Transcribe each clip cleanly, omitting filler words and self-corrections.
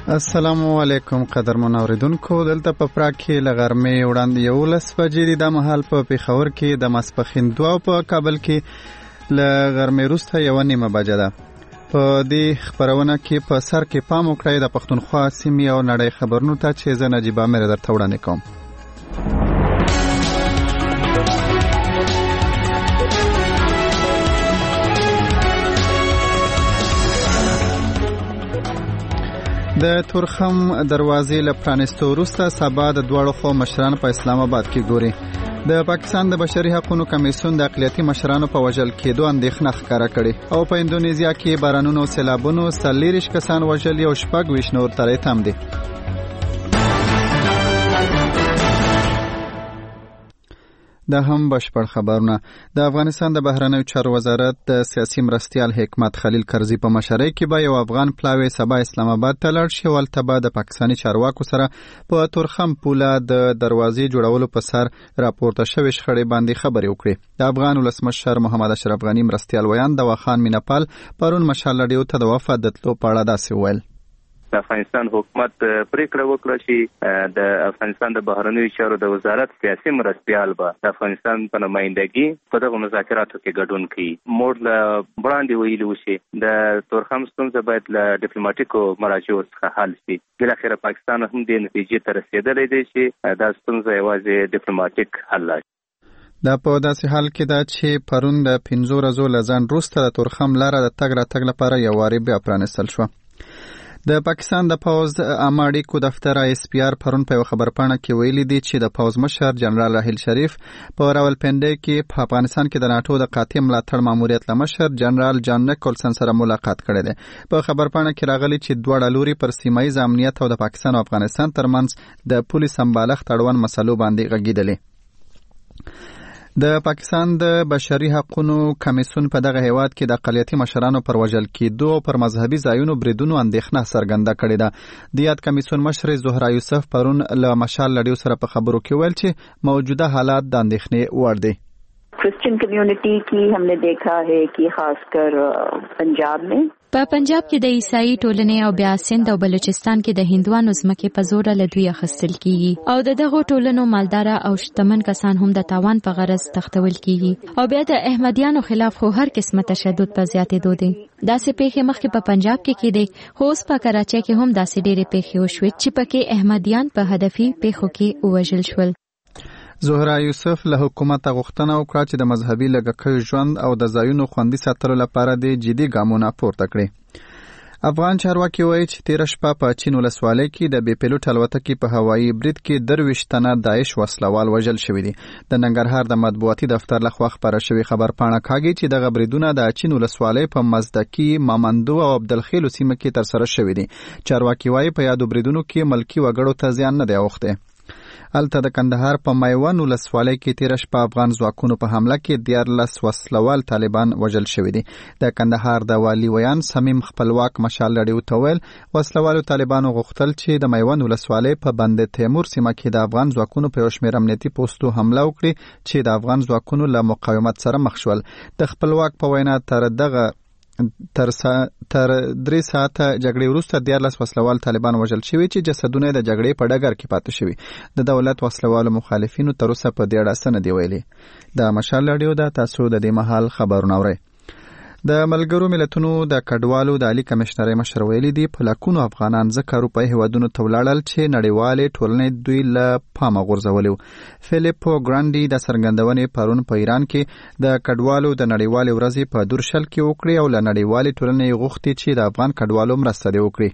السلام علیکم قدرمن اوریدونکو، دلته په پراګ کې له غرمې وړاندې 11 بجې دي. د مهال په پېښور کې د ماسپښین 2 او په کابل کې له غرمې وروسته 1:30 بجه ده. په دې خبرونه کې په سر کې پام وکړئ د پښتونخوا سیمې او نړۍ خبرونو ته چې زه نجیب امیر درته وړاندې کوم. د تورخم دروازې له پرانیستو وروسته سبا د دواړو خوا مشران په اسلام آباد کې ګوري. د پاکستان د بشري حقوقو کمیسیون د اقلیتي مشرانو په وژل کېدو اندېښنه ښکاره کړې او په اندونیزیا کې بارانونو او سیلابونو 40 کسان وژلي او 26 نور ترې تم دي. دا هم بشپړ خبرونه. د افغانستان د بهرنیو چارو وزارت د سیاسي مرستیال حکمت خلیل کرزي په مشرۍ کې به یو افغان پلاوی سبا اسلام آباد ته لاړ شي او هلته به د پاکستاني چارواکو سره په تورخم پوله د دروازې جوړولو په سر راپورته شوې شخړې باندې خبرې وکړي. د افغان ولسمشر محمد اشرف غني مرستیال ویان دواخان میناپال پرون مشال لډیو ته د وفد د تلو په اړه داسې وویل: د افغانستان حکومت پریکړه وکړه چې د افغانستان د بهرنیو چارو د وزارت سیاسي مرستیال به د افغانستان په نمائندګي په دغه مذاکراتو کې ګډون کړي. موږ له وړاندې ویلي وو چې د تورخم ستونزه باید له ډیپلوماټیکو مراجعو څخه حل شي. بالاخره پاکستان هم دې نتیجې ته رسېدلی دی چې دا ستونزه یوازې ډیپلوماټیک حل لري. دا په داسې حال کې ده چې پرون د 15 ورځو له ځنډ وروسته د تورخم لاره د تګ راتګ لپاره یو وارې بیا پرانیستل شوه. د پاکستان د پوز عامه اړیکو دفتر ISPR پرون په خبرپاڼه کې ویلي دي چې د پوز مشر جنرال راحیل شریف په راولپنډي کې په افغانستان کې د ناتو د قاطع ملاتړ ماموریت له مشر جنرال جان نیکولسن سره ملاقات کړی دی. په خبرپاڼه کې راغلي چې دواړه لوري پر سیمه ییز امنیت او د پاکستان او افغانستان ترمنځ د پولیس سمبالښت اړوند مسلو باندې غږیدلې. د پاکستان د بشري حقوقو کمیسیون په دغه هیواد کې د اقلیتي مشرانو پر وژل کېدو او پر مذهبي ځایونو بریدونو اندېښنه څرګنده کړې ده. د یاد کمیسیون مشر زهرا یوسف پرون له مشال لډیو سره په خبرو کې ویل چې موجوده حالات د اندېښنې وړ دي. Christian community की हमने देखा है कि खासकर पंजाब में په پنجاب کې د عیسائی ټولنې او بیا سند او بلوچستان کې د هندوانو ځمکې په زور له دوی اخیستل کیږي او د دغو ټولنو مالدار او شتمن کسان هم د تاوان په غرض تختول کیږي او بیا د احمدیانو خلاف خو هر قسمه تشدد په زیاتېدو دي. داسې پیښې مخکې په پنجاب کې کېدې، خو اوس په کراچۍ کې هم داسې ډېرې پیښې وشوې چې پکې احمدیان په هدفي پیښو کې ووژل شول. زهرا یوسف له حکومت غوښتنه وکړه چې د مذهبي لږکیو ژوند او د ځایونو خوندي ساتلو لپاره د جدي ګامونه پورته کړي. افغان چارواکي وایي چې تېره شپه په چین ولسوالۍ کې د بې پیلوټ الوتکې په هوایي برید کې 23 تنه داعش وسلوال وژل شوي دي. د ننګرهار د مطبوعاتي دفتر لخوا خپاره شوې خبرپاڼه کاږي چې دغه بریدونه د چین ولسوالۍ په مزدکي، مامندو او عبدالخیلو سیمه کې ترسره شوي دي. چارواکي وایي په یادو بریدونو کې ملکي وګړو ته زیان نه دی اوښتی. الته د کندهار په میوند ولسوالۍ کې تېره شپه افغان ځواکونو په حمله کې 14 وسلوال طالبان وژل شوي دي. د کندهار د والي ویان صمیم خپلواک مشال لډیو ته ویل وسلوالو طالبانو غوښتل چې د میوند ولسوالۍ په بند تیمور سیمه کې د افغان ځواکونو په یو شمېر امنیتي پوستو حمله وکړي چې د افغان ځواکونو له مقاومت سره مخ شول. د خپلواک په وینا تر 3 ساعته جګړې وروسته 14 وسلوال طالبان وژل شوي چې جسدونه د جګړې په ډګر کې پاتې شوي. د دولت وسلوالو مخالفینو تر اوسه په دې اړه څه نه دي ویلي. د مشال لډیو ده، تاسو د دې مهال خبرونه اورئ. د ملګرو ملتونو د کډوالو د عالی کمشنرۍ مشر ویلي دي په لکونو افغانان ځکه اروپایي هیوادونو ته ولاړل چې نړیوالې ټولنې دوی له پامه غورځولي. فیلیپو ګرانډي د څرګندونې پرون په ایران کې د کډوالو د نړیوالې ورځې په دورشل کې وکړي او له نړیوالې ټولنې غوښتي چې د افغان کډوالو مرسته دې وکړي.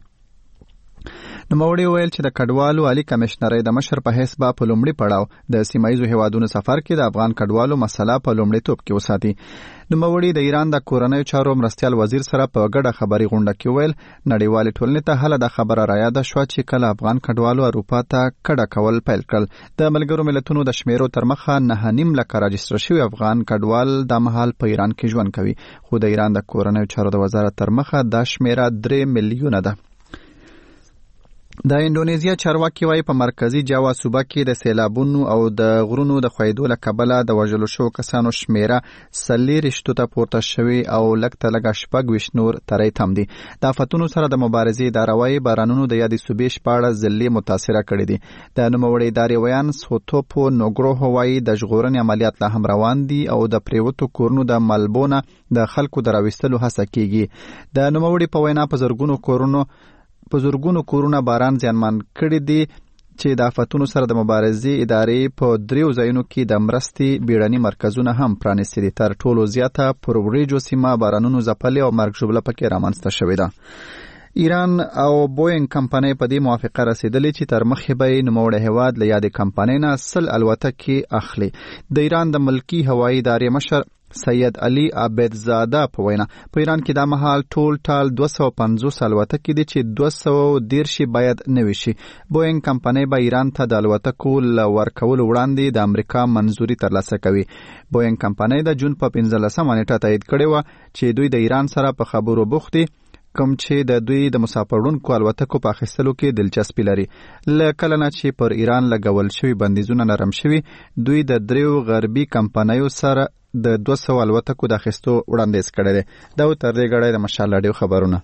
نوموړي ویل چې د کډوالو عالی کمشنرۍ د مشر په حیث به په لومړي پړاو د سیمایي هیوادونو سفر کې د افغان کډوالو مسله په لومړیتوب کې وساتي. نوموړي د ایران د کورنیو چارو مرستیال وزیر سره په ګډه خبري غونډه کې ویل نړیوالې ټولنې ته هله د خبره راياده شوه چې کله افغان کډوالو اروپا ته کډه کول پیل کړل. د ملګرو ملتونو د شمیرو تر مخه 9.5 لکه راجستر شوي افغان کډوال د مهال په ایران کې ژوند کوي، خو د ایران د کورنیو چارو د وزارت تر مخه دا شمیره 3 میلیونه ده. د انډونیزیا چارواکي وايي په مرکزی جاوا صوبه کې د سیلابونو او د غرونو د ښویېدو له کبله د وژلو شوو کسانو شمیره 40 ته پورته شوې او لږ ته لږه 26 نور تری تم دي. د آفتونو سره د مبارزې اداره وايي بارانونو د یادې صوبې شپاړس ځلې متاثره کړي دي. د نوموړې ادارې ویان سوتوپو نوګروهو وايي د ژغورنې عملیات لا هم روان دي او د پریوتو کورونو د ملبونه د خلکو د راوستلو هڅه کیږي. د نوموړې په وینا په زرګونو کورونه باران زیانمن کړي دي چې د آفتونو سره د مبارزې ادارې په 3 ځایونو کې د مرستې بیړني مرکزونه هم پرانیستي دي. تر ټولو زیاته پر وریجو سیمه بارانونو ځپلې او مرګ ژوبله پکې رامنځته شوې ده. ایران او بوینګ کمپنۍ په دې موافقه رسیدلې چې تر مخې به یې نوموړی هیواد له یادې کمپنۍ نه 100 الوتکې اخلي. د ایران د ملکي هوایي ادارې مشر سید علي عابدزاده په وینا په ایران کې د مهال ټال 250 الوتکې دي چې 213 باید نوي شي. بوینګ کمپنۍ به ایران ته د الوتکو له ورکولو وړاندې د امریکا منظوري ترلاسه کوي. بوینګ کمپنۍ د جون په 15 نیټه تایید کړې وه چې دوی د ایران سره په خبرو بوخت دي کوم چې د دوی د مسافرونکو الوتکو په اخیستلو کې دلچسپي لري. له کله نه چې پر ایران لګول شوي بندیزونه نرم شوي دوی د 3 غربي کمپنیو سره د 200 الوتکو د اخیستو وړاندیز کړی دی. دا تر دې غړی د مشال راډیو خبرونه.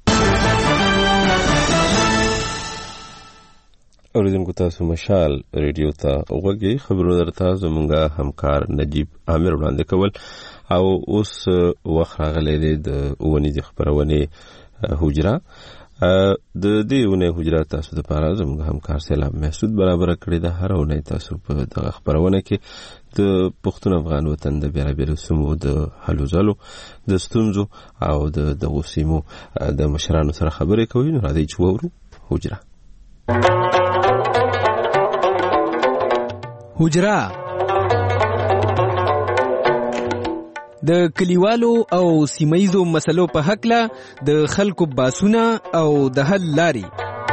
اوریدونکو تاسو مشال ریډیو ته وګورئ. خبرونه درته زموږ همکار نجیب عامر وړاندې کول او اوس وخت راغلی دی د اونیزې خبرونه حجره. د دې ونې حجره تاسو د پاره زموږ همکار سیلاب محسود برابر کړی د هر ونې تاسو په دغه خبرونه کې د پښتون افغان وطن د بیلابیلو سیمو د هلو ځلو د ستونزو او د دغو سیمو د مشرانو سره خبرې کوي. نو راځئ چې وورو حجره. حجره د کلیوالو او سیمایزو مسلو په حقله د خلکو باسونه او د حل لاري.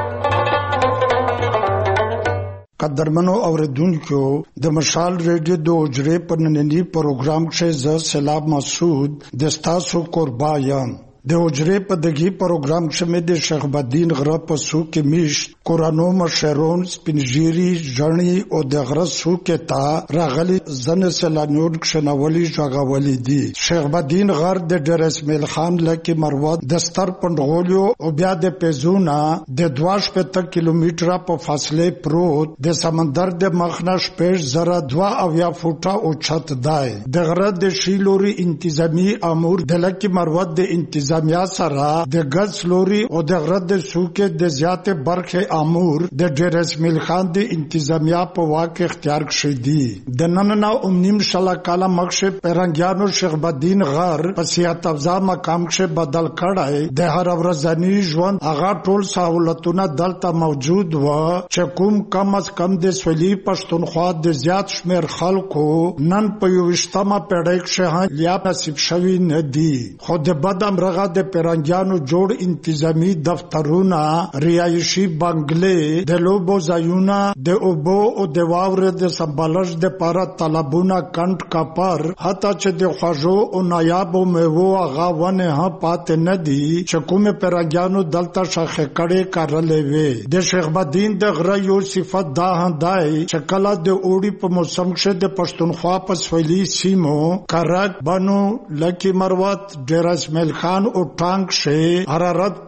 قدرمنو اوریدونکو د مشال ریډیو د حجره په نننی پروګرام کې زه سیلاب مسعود د تاسو قربا یم. د حجره په دغه پروګرام کې مې د شیخ بدین غره په سو کې میشت قرانو مشرون سپینجيري ژړني او د غره سو کې تا راغلي زن سلانور کښنولي ژغولي دي. شیخ بدین غر د ډیر اسماعیل خان لکه مروت د ستر پندغولیو او بیا د پیزونا د 2.5 کیلومتره په فاصله پروت د سمندر د مخنش پېژ زره 2 فوټه او چت دی. د غره د شیلوري انتظامی امور د لکه مروت د انتظامیه سره د غز لوري او د غره د سوکه د زیات برخه امور د ډیر اسماعیل خان د انتظامیه په واقع اختیار کړی دي. د نننه نیم شلا کاله مخشه پرنګیانو شیخ بدین غر په سیاحت افزا مقام کې بدل کړای. د هر ورځنی ژوند هغه ټول سہولتونه دلته موجود و چې کوم کم از کم د سولي پښتونخوا د زیات شمیر خلکو نن په 20مه پیړۍ کې یا نصیب شوی نه دي. خو د بدم رغه د پرنګیانو جوړ انتظامی دفترونه ریایشي بنگلې د لوبو ځایونه د اوبو او د واورې د سمبالش د پاره طلبونه کند کاپر حتی چې د خوږو او نایابو میوو هغه ونه هم پاتې نه دي چې کومه پرنګیانو دلته شاخه کړي کارلې وي. د شیخ بدین د غره یو صفت دا هندای چې کله د اوړي په موسم کې د پښتونخوا په سویلي سیمو کرک بنو لکی مروت ډیر اسماعیل خان او ټانک شه حرارت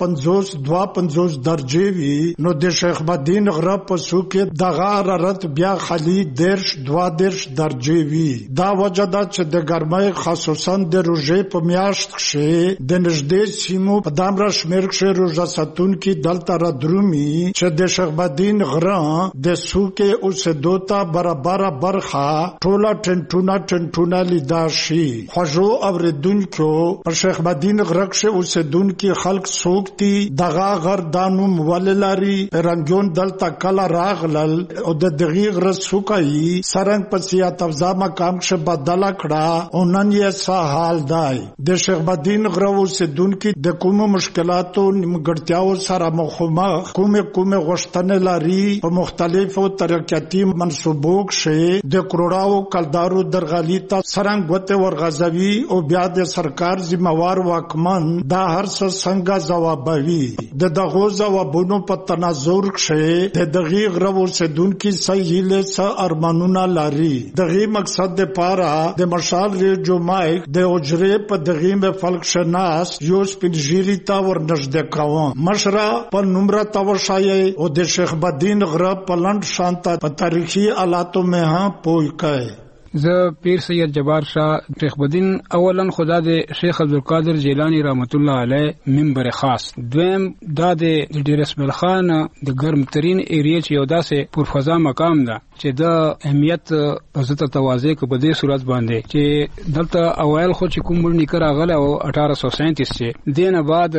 52 درجه وی. نو د شیخ بدین غره په سو کې دغه حرارت بیا خالی 12 درجه وی. دا وجه ده چې د ګرمۍ خصوصا د روژې په میاشت کې د نږدې سیمو په دامره شمیر کې روژه ساتونکي دلته را درومي چې د شیخ بدین غره د سو کې اوسېدو ته برابر برخه ټوله ټنټونه لیدا شي. خوږو اوریدونکو په شیخ بدین غره کې اوسېدونکي خلک څوک دي دغه غر دانو وللاري رنګون دلته کله راغلل او د دغیغ رسوکای سرنګ په سیاحت افزا مقام کې بدل کړه او نن یې څه حال دی. د شیخ بدین غره اوسېدونکي د کومو مشکلاتو نیمګړتیاو سره مخامخ کومه غوښتنې لري په مختلفو ترقیاتي منصوبو کې د کروڑاو کلدارو درغلي ته سرنګ وته ورغځوي او بیا د سرکار ذمہوار واکمن ژوند دا هر څه څنګه ځوابوي د دغو ځوابونو په تناظر کښې د دغې غره اوسېدونکي څه هیلې څه ارمانونه لري. دغې مقصد دپاره د مشال ریډیو مایک د حجرې په دغې محفل کښې ناست یو سپین ږیري ته ورنږدې کوم. مشره په نوم راته وښایئ او د شیخ بدین غره په لنډ شانته په تاریخي حالاتو مې هم پوه کړئ. زه پیر سید جبار شاه شیخ بدین اولا خدا د شیخ عبدالقادر جیلانی رحمت الله علیه منبر خاص، دویم دا د ډیر اسماعیل خان د ګرم ترین ایریا چې یو داسې پرفضا مقام ده چې د اهمیت عزت توازی کو په دې صورت باندې چې دلته اوایل خو چې کوم نیکه راغله او 1837 چې دینه بعد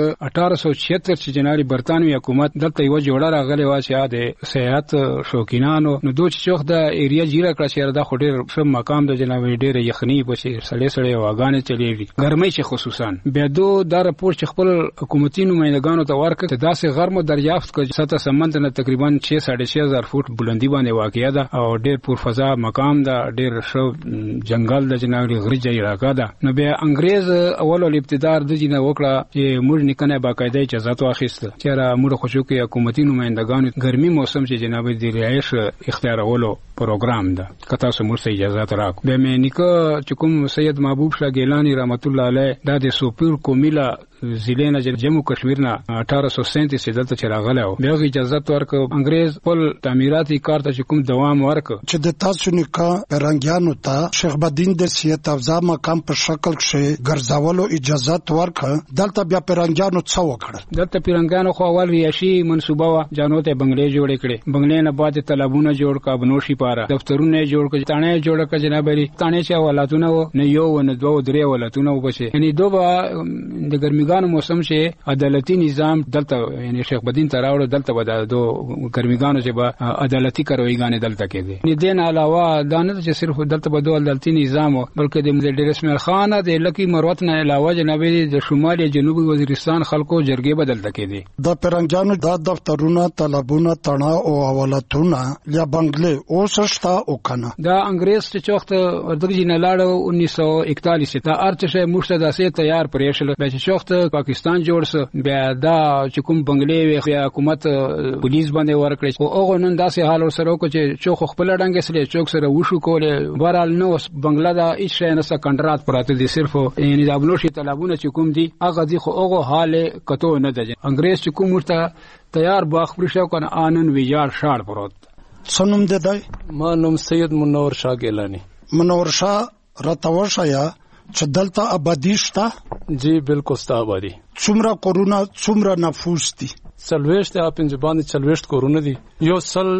1876 چې جنرال برتانوي حکومت دلته یو جوړه راغله وا چې د سیاحت شوقینانو نو دوی چې د ایریا جیره کړ چې دا خو ډیر مقام د جناب ډیر یخنی پسې سړې واغانې چلیږي ګرمۍ چې خصوصا بیا دو دا رپورټ چې خپل حکومتي نمائندګانو ته ورکړ ته داسې غرمه دریافت کړ چې سطح سمند نه تقریبا 6.5 فوټ بلندی باندې واقع ده او ډیر پرفضا مقام ده، ډیر شو جنگل د جناب غریجه علاقه ده. نو بیا انګريز اول ابتدار د جنه وکړه چې موږ نکنه باقاعده اجازه واخیسته چې را موږ خوشو کې حکومتي نمائندګانو ګرمي موسم چې جناب د رهایش اختیارولو پروګرام ده کته سمور سه اجازه راکو. به مې نیکه چې کوم سید محبوب شاه ګیلانی رحمت الله علیه دا د سوپور کومیلا ضلع نه جموں کشمیر نه 1837 دلته چراغله او بیا اجازه ورکړ انګريز خپل تعمیراتي کار ته کوم دوام ورکړ چې د تاسو نیکه پرنګیانو ته شیخ بدین د سیاست افزا مقام په شکل کې ګرځولو اجازه ورکړ. دلته بیا پرنګیانو څه وکړل؟ دلته پرنګیانو خو اول ریاشي منصوبه وا جانو ته بنگلې جوړې کړې، بنگلې نه بعد تالابونه جوړ کا بنوشي پاره دفترونه جوړ کړ، تانه جوړ کړ جنابري تانه چې ولاتونه نه یو نه دوه درې ولاتونه وبشه یعنی دوه د ګرمیګانو موسم چې عدالتي نظام دلته یعنی شیخ بدین تراوړ دلته ودا دو ګرمیګانو چې به عدالتي کاروایګانې دلته کېږي. نه دین علاوه دا نه چې صرف دلته به دوه عدالتي نظام بلکې د ډیر اسماعیل خان د لکی مروت نه علاوه جنابي د شمالي جنوبي وزیرستان خلکو جرګې بدلته کېږي. د پرنګیانو د دفترونو طلبونه تڼه او حوالتونه یا بنگلې اوسشتا او کنه دا انګريز چې چوخت ورته جن لاړو 1941 ته ارچشه مشته داسې تیار پرېشل چې چوخت پاکستان جوړ سو بیا دا چې کوم بنگلې وی حکومت پولیس باندې ورکړي او هغه نن داسې حال سره کو چې چوخ خپل ډنګ سره چوک سره وشو کوله بهرال نو بنگلا دا هیڅ شي نه سکنډرات پراته دي صرف یعنی دا بنوشي طلبونه چې کوم دي هغه دي خو هغه حال کته نه ده. انګريز چې کوم ورته تیار باغ پرشو کنه انن ویجاړ شاړ پروت. سنوم ده دای ما نوم سید منور شاه ګیلانی. منور شاه راتوشیا چې دلته آبادی شته؟ جی بالکل ستا آبادی. څومره کورونه څومره نفوس دي؟ 40 ته پنځبان 40 کورونه دي یو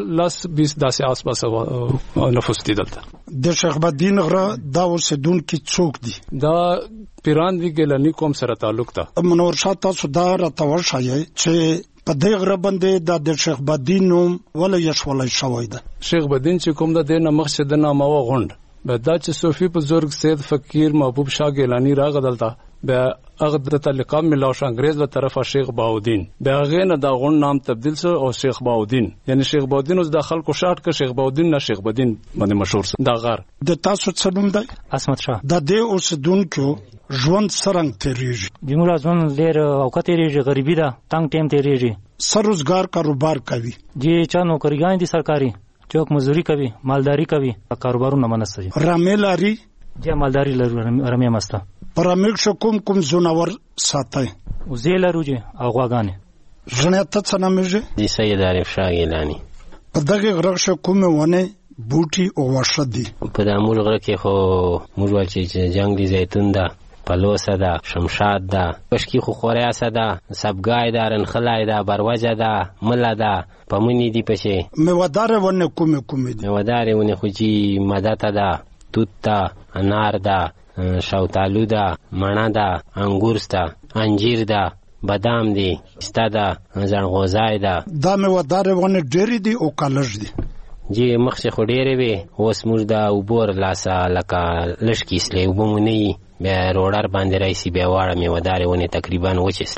20 داسې آس پاس نفوس دي دلته. د شیخ بدین غره دا اوسېدونکي څوک دي؟ دا پیران دی ګیلانی قوم سره تعلق ده. منور شاه تاسو دا راتوشای چې په دې غره باندې د شیخ بدین نوم ولې یشولای شوی ده؟ شیخ بدین چې کوم د دینه مخصد د نامه و غوند به دا چې صوفي بزرگ سید فقیر محبوب شاه ګیلانی راغدلته به هغه د تعلقام ملاو انګريز له طرفه شیخ باودین به هغه نه دا غون نام تبدیل شو او شیخ باودین یعنی شیخ باودین اوس د خلکو شاټ ک شیخ باودین نه شیخ بدین باندې مشهور دا غار. د تاسو څه نوم دی؟ اسمت شاه. د دې اوسدونکو ژوند څنګه تیریږي؟ دموږ ژوند ډېر اوقات تیریږي، غریبی ده، تنگ ټیم تیریږي. سر روزګار کاروبار کوي؟ جی چا نوکریګان دي سرکاري، چوک مزدوري کوي، مالداري کوي، کاروبارونه منسته. رامې لري؟ جی مالداري لري، رامې مسته. پرامګ شو کوم زونور ساتي؟ وزې لرو جی او غواګانې. ژوند ته څه نامېږي؟ دی سید عارف شاه ګیلانی. په دغه غره شو کومه ونه بوټي او واښه دي؟ په دامول غره کې خو موږ ول چې جنگلي زیتون ده، پلوسه ده، شمشاد ده، پشکی خو خوریاسه ده، سبګای ده، رنخلای ده، بروجه ده، مله ده، پمونی دی پشه. میوه‌دار ونه کومه دي؟ میوه‌دار ونه خو چې مدته ده، توت ده، انار ده، شاوتالو ده، مڼه ده، انګور ده، انجیر ده، بادام دی، ستا ده، زنغوزای ده. دا میوه‌دار ونه ډېری دي او کالج دي؟ جی مخکې خو ډېرې وې، اوس موږ د اوبو لاسه لکه لږ کیسلې اوبه مو نه وي بیا روډر باندې رایسي بیا واړه میوه‌دارې ونې تقریبا وچېسلې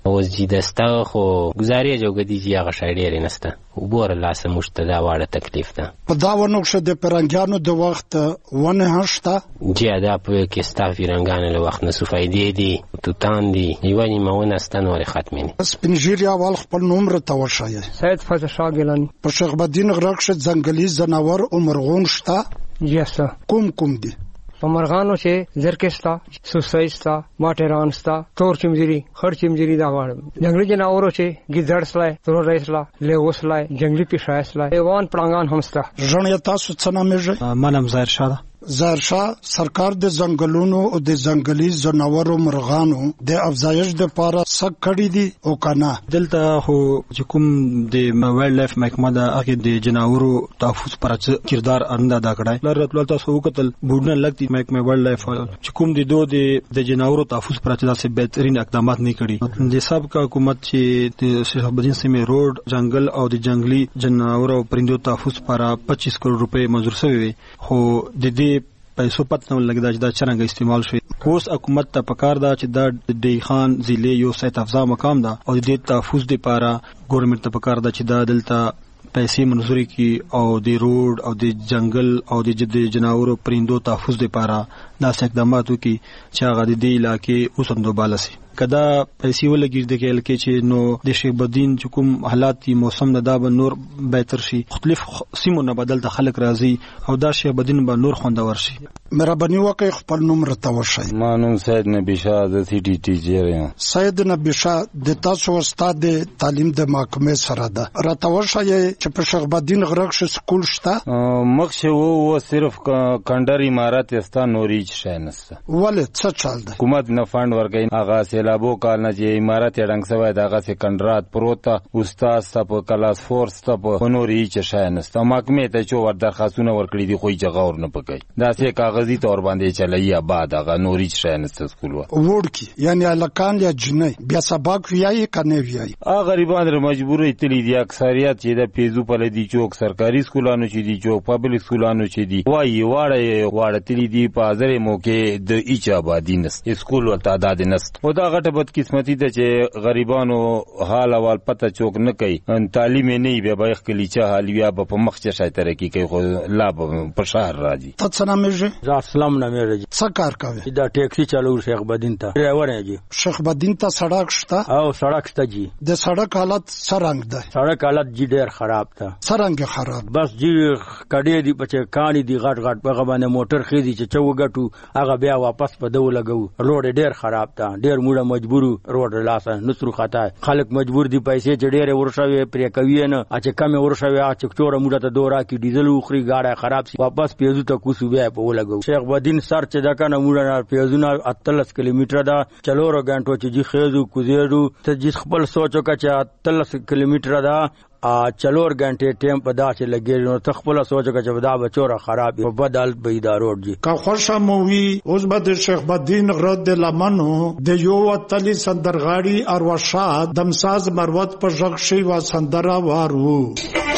اوس چې دسته خو گزارې جوګدي چې هغه شای ډېرې نسته وبور لاسه مشته دا واړه تکلیف ده. په دا ونو کې د پرنګیانو د وخت ونه هشته چې دا په کې ستا پیرنګانو له وخت نه سو فائدې دي توتان دي یو نیمه ونه ستا نورې ختمې نه. سپینږیري اول خپل نوم راته وښایه. سید فتح شاه ګیلانی. په شیخ بدین غرق شه ځنګلي ځناور او مرغون شته. یسا کوم دي؟ په مرغانو چې زرکستا سوسایستا ماټرانستا تور چمجری خړ چمجری دا وړ جنگلی جناورو چې ګیدړسلای تور رئیسلا لیوسلای جنگلی پیشایسلای ایوان پړنګان همستا. ژوند تاسو څه نامه ژه؟ منم ظاهر شاه. ظاهر شاه سرکار د ځنګلونو او د ځنګلي ځناورو مرغانو د افزایش د لپاره څه کړی دي او کنه؟ دلته خو چې کوم د وایلډ لایف محکمه د هغه د جناورو تحفظ پر کردار ادا کړای لرته تاسو وکتل بوډنه لګتي محکمه وایلډ لایف چې کوم د دوه د جناورو تحفظ پر داسې بهترین اقدامات نه کړي. د سابقه حکومت چې د شیخ بدین سیمه روډ جنگل او د جنگلي جناورو پرندو تحفظ پر 25 کروڑ روپے منظور شوی خو د دې پیسو پته نه لګیدا چې دا څنګه استعمال شي. اوس حکومت ته پکار دا چې دا د خان ضلع یو سیت افزا مقام دا او د تحفظ لپاره ګورنمنت ته پکار دا چې دا دلته پیسې منظوري کی او د روډ او د جنگل او د جناورو پرندو تحفظ لپاره دا اقدامات وکړي چې هغه د دې علاقې اوسندوباله شي. کدا پیسې ولګي د کېل کې چې نو د شیخ بدین چې کوم حالات دي موسم نه دا به نور بهتر شي مختلف سیمو نه بدل ته خلک راځي او دا شیخ بدین به نور خوندور شي. مهرباني وکړئ خپل نوم راته وښایئ. ما نوم سید نبی شاه د سی ډي ټي جی یم. سید نبی شاه د تاسو استاد تعلیم د محکمې سره ده راته وښایئ چې په شیخ بدین غرق ش سکول شته؟ مخشه وو صرف کندر امارات استا نوري شای نسته. ولې څه چل ده؟ حکومت نه فند ورکړي هغه سیلابو کال نه چې امارات رنګ سوی دغه سکندرات پروت استاد په کلاس فورس ته په نوري شای نسته. محکمې ته چې ور درخواستونه ورکړي دي خو یې غور نه پکای دا سه کاغذی تور باندې چلای آباد هغه نوري شای نسته سکول وړکی یعنی الکان یا جنې بیا سبق ویای کنه ویای غریبان در مجبورې تللی دي اکثریت چې د پیزو په لدی چوک سرکاري سکولانو چې دي چوک پبلک سکولانو چې دي وای واړه تللی دي په ځره موکه د ایچ آبادی نس سکول او تعداد نس او دا غټه بد قسمتي ده چې غریبانو حال اول پته چوک نه کوي تعلیم نه بیا به خلی چې حالیا په مخچ شای ترقی کوي خو لا په شهر راځي. تاسو نامه زه اسلام نامه راځي. څه کار کوي؟ دا ټیکسي چلو شیخ بدین ته ډرایور یې. شیخ بدین ته سړک شته؟ او سړک شته جی. د سړک حالت څنګه ده؟ سړک حالت جی ډیر خراب ده. څنګه خراب؟ بس جی کډې دی بچ کانی دی غټ په غبانه موټر خېدي چې چوغټو هغه بیا واپس په دو لګو. روډ ډیر خراب ده ډیر موډه مجبور روډ لاسه نسرو خطا خلک مجبور دي پیسې چې ډیر ورشوي پرې کوي نه چې کم ورشوي چې چوره موډه ته دورا کې ډیزل وخري گاډه خراب شي واپس پیزو ته کوسو بیا په ولګو. شیخ بدین سر چې دا کنه موډه پیزونه 38 کیلومتر دا چلورو غنټو چې جی خېزو کوزېدو ته جی خپل سوچو کا چې 38 کیلومتر دا چلور غنټه ټیم په داسې لګېږي نو تخپل سوچو کا چې دا بچوره خراب په بدل به دا روډ جی کا خوشا مووی اوس بد شیخ بدین رد لمنو د یو وتلی سندرغاړي اروشاد دمساز مروت په ژغ شي وا سندرا وارو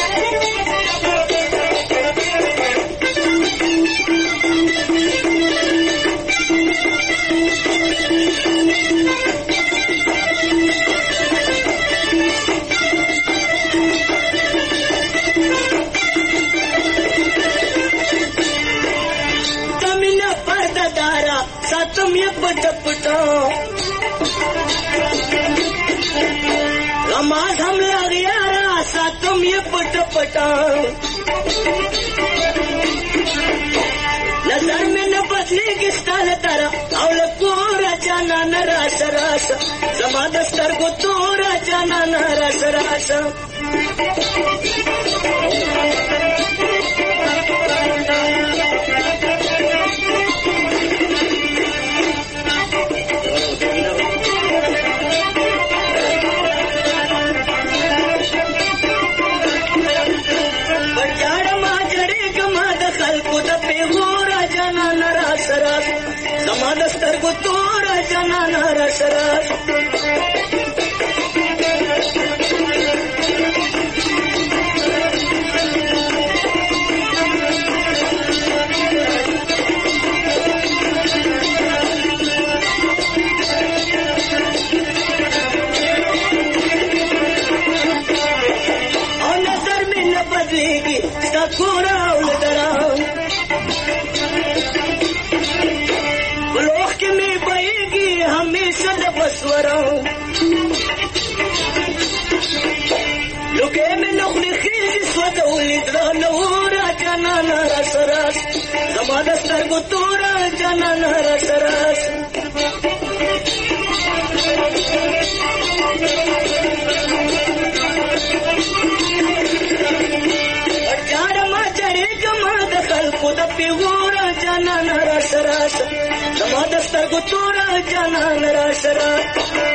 तुम ये पटपटा नमाज हम लग यारा सा तुम ये पटपटा नजर में न बदले किस्ताल तारा और पूरा जाना न रास रास जमा दस्तर को तोरा जाना न रास रास दस्तर को तोरा जाना नारा सरास نسورم لکه من نخلی خیزی سوکولی درانورا جانانا را سراس زما دستر گتورا جانانا را سراس جارما چری گما دخل خود پیغورا جانانا را سراس زما دستر گتورا جانانا را سراس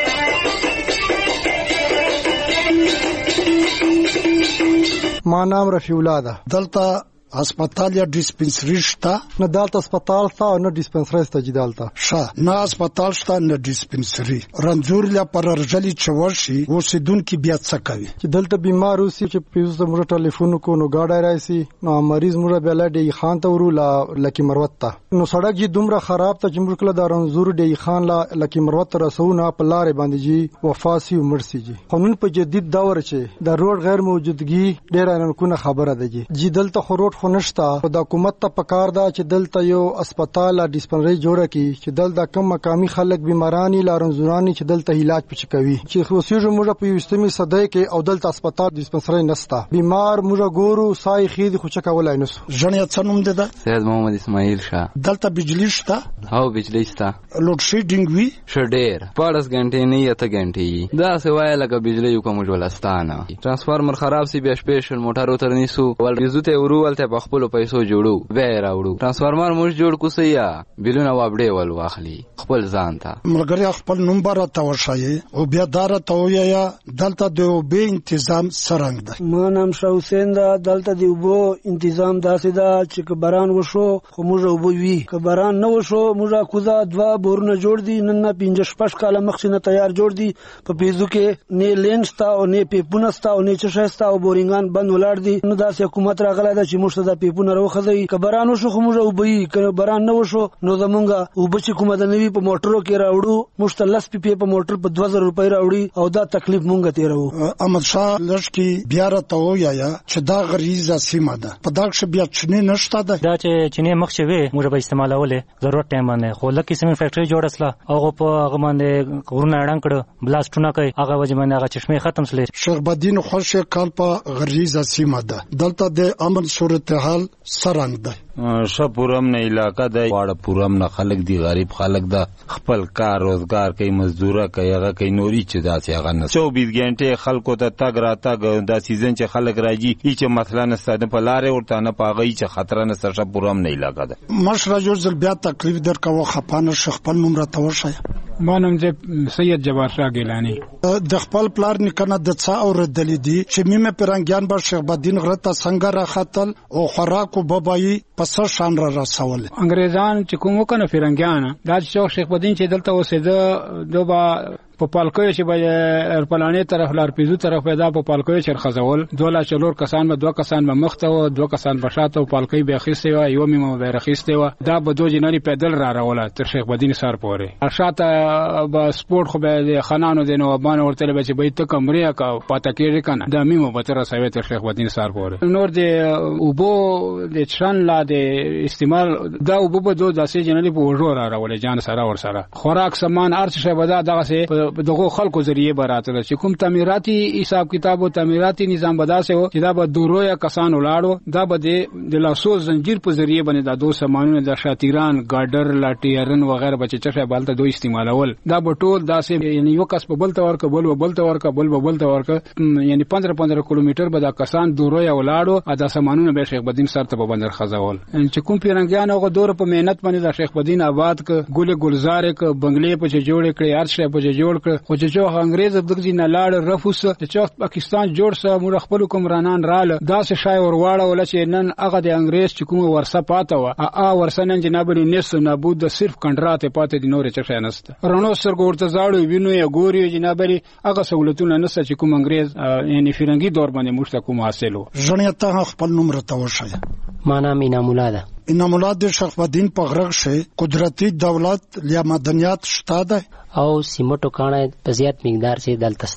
ما نام رفیع الله ده. دلته هسپتال یا ډیسپنسری شته؟ نه دلته هسپتال شته او نه ډیسپنسری شته چې دلته ښه نه هسپتال شته نه ډیسپنسری. رنځور لا پررجلی چورشي اوسیدونکو بیا څه کوي؟ چې دلته بیمار اوسي چې پیوسته موږ ټلیفون کو نو گاډی راځي نو مریض موږ بیا لډي خان ته ورو لکی مروت ته نو سړک جی دومره خراب ته چې موږ کله د رنځور ډي خان لکی مروت رسونه په لارې باندې جی وفاسي عمرسي جی قانون په جدید دور چې د روډ غیر موجودګي ډیره ننکونه خبره ده جی دلته خو روډ خو نشته. د حکومت ته پکار ده چې دلته یو هسپتال ډیسپنسری جوړه کړي چې دلته کم مقامی خلک بیمارانی لارنځورانی چې دلته علاج پچ کوي چې خصوصي موږ په 20مې صدۍ کې او دلته هسپتال ډیسپنسری نشته. بیمار موږ ګورو سای خېد خو چا کولای نسو. ژوند څه نوم ده؟ سید محمد اسماعیل شاه. دلته بجلی شته؟ هاو بجلی شته. لوډ شیډینګ وی؟ شډیر 15 غنټې نه 8 غنټې دا سوای لکه بجلی یو کوم ولستانه ترانسفارمر خراب سی بیا سپیشل موټر وتر نیسو ول ریزوته ورولته په خپل پیسو جوړو به راوړو ترانسفارمر موږ جوړ کوسیا بیلونه وابډې ول واخلي خپل ځان ته ملګری خپل نمبر ته ورشي او بیا دار ته ویا دلته د وبې تنظیم سرنګ ده. ما نام شاه حسین ده. دلته د وبو تنظیم داسې ده چې باران وشو خو موږ وبو وی که باران نه وشو موږ کوزا دوا بورونه جوړ دي نن 15 کاله مخکې تیار جوړ دي په پیزو کې نه لینستا او نه پیپونستا او نه چشستا او بورینګان بند ولاړ دي نو داسې حکومت راغله ده چې موږ د پیپونه روخځي که باران وشو خو موږ وبوي که باران نه وشو نو زمونږه وبچ کومه د نوی په موټرو کې راوړو مشتلس پی په موټر په 2000 روپۍ راوړي او دا تکلیف مونږ تیرو. احمد شاه لشکي بیا راته ویا چې دا غریزه سیمه ده په داښ بیا چنه نشته ده دا چې چنه مخ شوی موږ به استعمالوله ضرورت ټایم باندې خو لکه سیمه فیکټری جوړسله او په هغه باندې غرونه اړن کړه بلاستونه کوي هغه وجه باندې هغه چشمه ختم شلې. شیخ بدین خوشه کال په غریزه سیمه ده دلته د امن صورتحال سرنګ ده. شپورم نه علاقہ ده واړه پورم نه خلک دي غریب خلک ده خپل کار روزګار کوي مزدوره کوي هغه کوي نوري چې داسې هغه نه 24 غنټه خلکو ته تګ را تګ دا سیزن چې خلک راځي چې مثلا نستاده په لارې ورته نه پاغي چې خطر نه سر شپورم نه علاقہ ده. مشر جو زل بیا تکلیف درکو خپانه خپل نوم را توشه. ما نوم دې سید جبار شاه ګیلانی. د خپل پلار نکنه د څا اور دلیدي چې میمه پرنګیان بر شیخ بدین غرته څنګه را خطل او خوراکو بابای پس شان را رسول. انګريزان چې کوم کنه فرنګیان دا چې شیخ بدین چې دلته اوسېده دوبا په پالکوی چې به پلانې طرف لار پیزو طرف پیدا په پالکوی چر خزول دولا چلور کسان به دوه کسان به مخته و دوه کسان به شاته او پالکوی به خسته و یو میمه به رخصته و دا به دوه جنانی پیدل را راوله تر شیخ بدین سار پورې شاته به سپورت خو به خنانو دینو باندې ورته به چې به ته کمرې کا پاته کېږي کنه دا میمه به تر سوي تر شیخ بدین سار پورې نور دې وبو د چرن لا د استعمال دا وبو به دوه داسې جنانی په وژو را راولې جان سره ور سره خوراک سامان ارڅ شه ودا دغه سه دغه خلکو ذریعہ براته چې کوم تعمیراتی حساب کتاب او تعمیراتی نظام بداسه و چې دا به دورویا کسان ولاړو دا به د لاسو زنجیر په ذریعہ باندې دا دوه سامانونه د شاتیران ګاډر لاټیرن وغیرہ بچ چشه بالته دوی استعمالول دا به ټول داسې یعنی یو کس په بلته ورکه بلته ورکه بلته ورکه یعنی 15 کیلومتر به دا کسان دورویا ولاړو دا سامانونه به شیخ بدین سره په بندر خزاول چې کوم پیرنګیان هغه دور په مهنت باندې دا شیخ بدین آباد ک ګل گلزار ک بنگلې په جوړ کړي ارشه په جوړ کړ خو چې انګريز دغه نه لاړ رفوس چې پاکستان جوړ سه موږ خپل حکمرانان رااله دا څه شای ورواړه ول چې نن هغه د انګريز چې کوم ورسه پاته و ورسه نن جناب نس نابود صرف کنډرات پاته دي نور څه نشته رونو سرګورته زاړو وینو یا ګوري جناب هغه سہولتونه نشته چې کوم انګريز یعنی فرنګي دور باندې مشته کوم حاصلو. ژوند خپل نوم رته وشايه. ما نام انعام الله ده. انعام الله د شیخ بدین په غرغ شه قدرتي دولت یا مدنیات شته ده او سیمټو کانه په زیات مقدار سي دلته ستده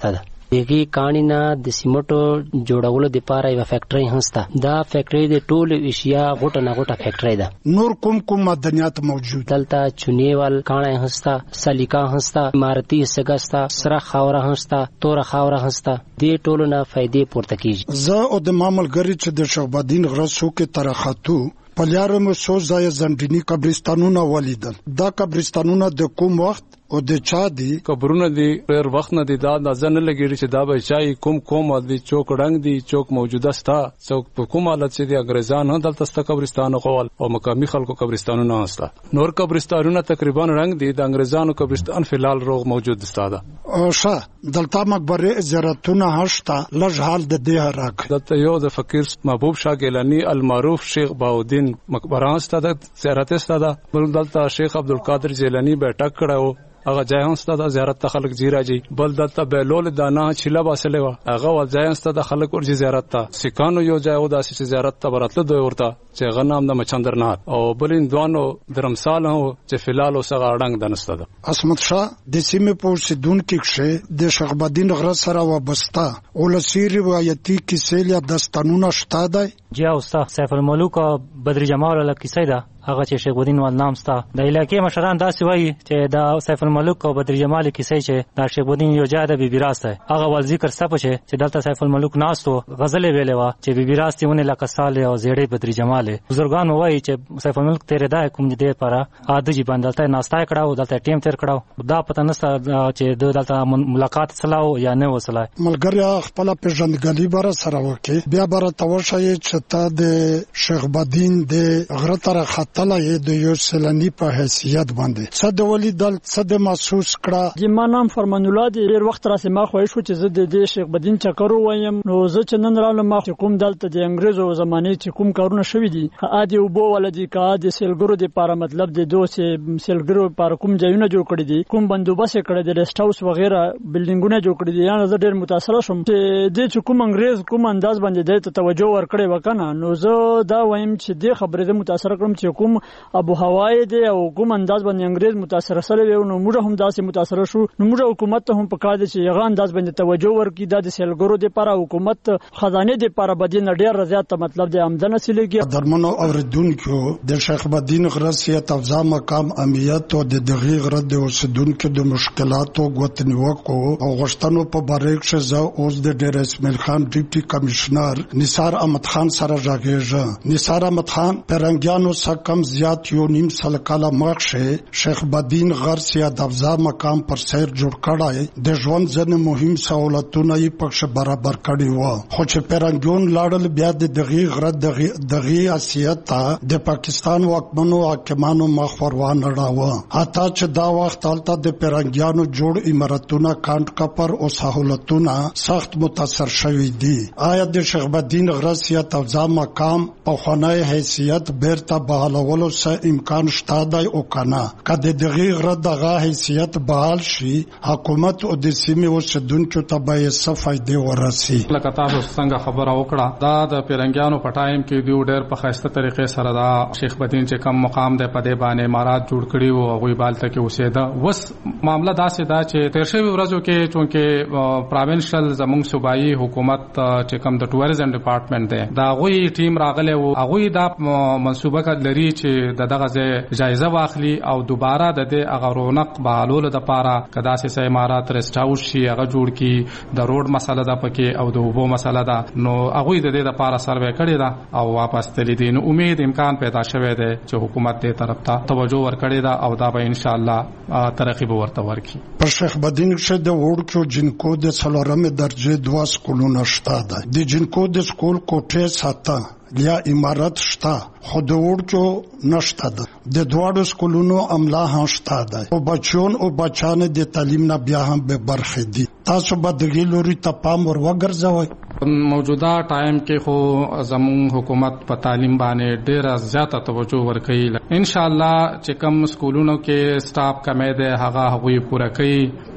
دغه کانینا د سیمټو جوړولو لپاره یو فیکټری هستا. دا فیکټری د ټول ایشیا غټه نه غټه فیکټری ده. نور کوم معدنیات موجود دلته چونیوال کانه هستا، سلیقا هستا، امارتي سګستا، سره خاوره هستا، تور خاوره هستا. دې ټولو نه فائدې پورته کیږي. زه او د معمول ګری چې د شهبالدین غرسو کې ترخاتو پلیارو مو سو ځای زندنی قبرستانونه ولیدل. دا قبرستانونه د کوم وخت او د چا دي؟ قبرونه دي ډېر وخت نه دي. دا ځنه لګیږي چې دا به چای کوم دي چوک رنگ دي چوک موجوده ستا څوک په کوم حالت چې دي انګريزان هم دلته ستا قبرستان قول او مقامي خلکو قبرستانونه هستا. نور قبرستانونه تقریبا رنگ دي. د انګريزانو قبرستان فلال روغ موجود ستا ده. شه دلته مقبره زیارتونه هشتا لږ حال د دې راک. دلته یو د فقیر محبوب شاه ګیلانی المعروف شیخ بهاءالدین مقبره ستا ده، زیارت ستا ده. بل دلته شیخ عبدالقادر جیلانی بیٹک کړو هغه ځای هم ستاسو زیارت ته خلک زی راځي. بل دلته بهلول دانا چيله باسلې و هغه ول ځای هم ستاسو خلک ورځي زیارت ته. سکانو یو ځای و داسې زیارت ته براتله دوی ورته چې غنام د مچندرنات او بلین دوانو درمسال هو چې فلال اوسه اړنګ دنسته ده. اسمت شاه د سیمې په سیدون کې د شهبالدین غره سره وابسته ولسی روایتي کیسې یا داستانونه شته ده. جا استاد سیف الملوک او بدر جمال له کیسې ده هغه چې شیخ الدین ول نام ستا. د علاقې مشران داسې وایي چې دا سیف الملوک او بدر جمال کیسې چې دا شیخ الدین یو جاده بي بیراست ہے. هغه ول ذکر سپچ چې دلته سیف الملوک ناستو غزل ویلې وا چې بي بیراستونه لکه سال او زیړې بدر جمال بزرګان وایي چې سیف الملوک تیرې دا کوم دې لپاره عادي جی باندې ناشتا کړو دلته ټیم تیر کړو. دا پته نسته چې دلته ملاقات سلاو یا نه وسله. ملګری خپل پیژندګلوي بار سره وکي بیا بار توشي چې تا د شیخ الدین د غره تر تلای د یو سلنی په حیثیت باندې څه د ولیدل څه د محسوس کړه. جما نام فرمان الله دی ډیر وخت را سما خو شو چې زه د شیخ الدین چکرو وایم. نو زه چې نن رالم ما کوم دلته د انګريزو زمانه چې کوم کارونه شوي دي عادي وبو ولدي کا د سیلګرو د لپاره مطلب د دوه سیلګرو لپاره کوم ځایونه جوړ کړی دي کوم بندوبست کړی دی ریسټ هاوس وغیرہ بلډینګونه جوړ کړی دي. یعنی زه ډیر متاثر شوم چې د کوم انګريز کوم انداز باندې د توجه ورکړي وکنه. نو زه دا وایم چې د خبرې متاثر کړم چې کوم ابو هوای دی او کوم انداز باندې انګريز متاثر سره و. نو موږ هم داسې متاثر شو. نو موږ حکومت ته هم پکار دي چې هغه انداز باندې توجه ورکړي. د سیلګرو د لپاره حکومت خزانه د لپاره بدین ډیر زیات مطلب د آمدن سیلګي. درمنو اوریدونکو د شیخ الدین غرسیت افزا مقام امیت او د دغه غره د اوسیدونکو د مشکلاتو غوتنیوکو او غشتنو په باره کې زه اوس د ډیر اسماعیل خان ډیپټي کمشنر نثار احمد خان سره راغېږم. نثار احمد خان پرنګیانو څخه کم زیات یو نیم سال کاله مخکې شیخ الدین غرسیت افزا مقام پر سیر جوړ کړای د ژوند ځنه مهم سہولتونه یې پکښ برابر کړی و. خو چې پرنګیون لاړل بیا د دغه غره دغه اسیت د پاکستان واکمنو حاکمانو مخور وانه راو. حتی چې دا وخت حالت د پرنګیانو جوړ امارتونه کانټ کپر او سہولتونه سخت متاثر شوي دي. آیا د شیخ الدین غرسیت افزا مقام په خنای حیثیت بیرته بحالولو سه امکان شته دی او کنه؟ کله دغه غره دغه حیثیت بحال شي حکومت او د سیمې اوسیدونکو ته به څه فائدې ورسي؟ لکه تاسو څنګه خبره وکړه دا د پیرنګیانو په ټایم کې دی ډېر په خاصه طریقې سره دا شیخ الدین چې کم مقام دی په دې باندې امارات جوړ کړي او هغه بالته کې اوسېده. وس معاملہ داسې دا چې تیر شوی ورځو کې چونکه پروینشل زموږ صوبایي حکومت چې کم د ټوریزم ډپارټمنټ دی دا غوي ټیم راغله او هغه دا منصوبه کړی چې دغه ځای جایزه واخلي او دوباره د دې هغه رونق بحالولو لپاره کدا سه امارات ریسټ هاوس شي هغه جوړ کی د روډ مسله ده پکې او د اوبو مسله ده. نو هغه د دې لپاره سروې کړی دا او واپس تللی دي. نو امید امکان پیدا شوه دی چې حکومت دې طرف ته توجه ورکړي دا او دا به ان شاء الله ترقی به ورته ورکړي. پر شیخ الدین شه د وړکو جنکو د څلورمه درجه 2 سکولونه شته ده. د جنکو د سکول کوټه ساته یا امارات شته خو د وړکو نشته ده. د دواړو سکولونو عمله هم شته ده او بچون او بچانه د تعلیم نه بیا هم به برخه دي. تاسو به دغه لوري ته پام ور وګرځوئ. موجوده ټایم کې خو زمون حکومت په تعلیم باندې ډیره زیاته توجه ورکوي. ان شاء الله چې کوم سکولونو کې سټاف کمې ده هغه پوره کوي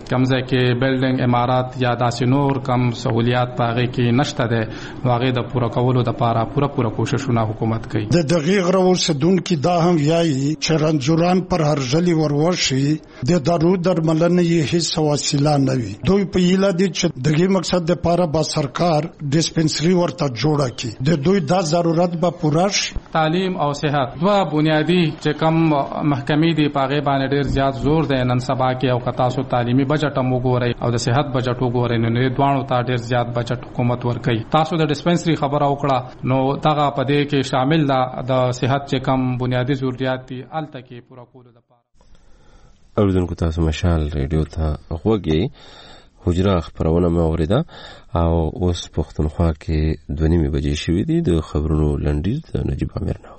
کمزه کې بلډینګ امارات یا داسې نور کم سہولیات پاغه کې نشته ده واغې د پوره کولو د لپاره پوره کوششونه حکومت کوي. د دغه غرو سدون کې دا هم یایي چې رنځوران پر هرځلي ورورشي د دارو درملنې هیڅ وسیله نه وي. دوی په یلا دي چې دغه مقصد د لپاره با سرکار ډیسپنسری ورته جوړه کړي. د دوی دا ضرورت به پوره شي. تعلیم او صحت دوه بنیادی چې کم محکمې دی پاغه باندې ډیر زیات زور دی نن سبا کې او کتا سو تعلیمي بجټ هم وګورئ او د صحت بجټ وګورئ نو نه دوانو ته ډیر زیات بجټ حکومت ورکړي. تاسو د ډیسپنسری خبره وکړه نو دغه پدې کې شامل د صحت چې کم بنیادی ضرورت دي الته کې پوره کول لپاره. اوریدونکو تاسو مشال ریډیو ته غوږی حجره خبرونه مې اوریده او اوس پښتونخوا کې 2:30 بجې شوې دي. د خبرونو لنډیز د نجیب امیر ناور.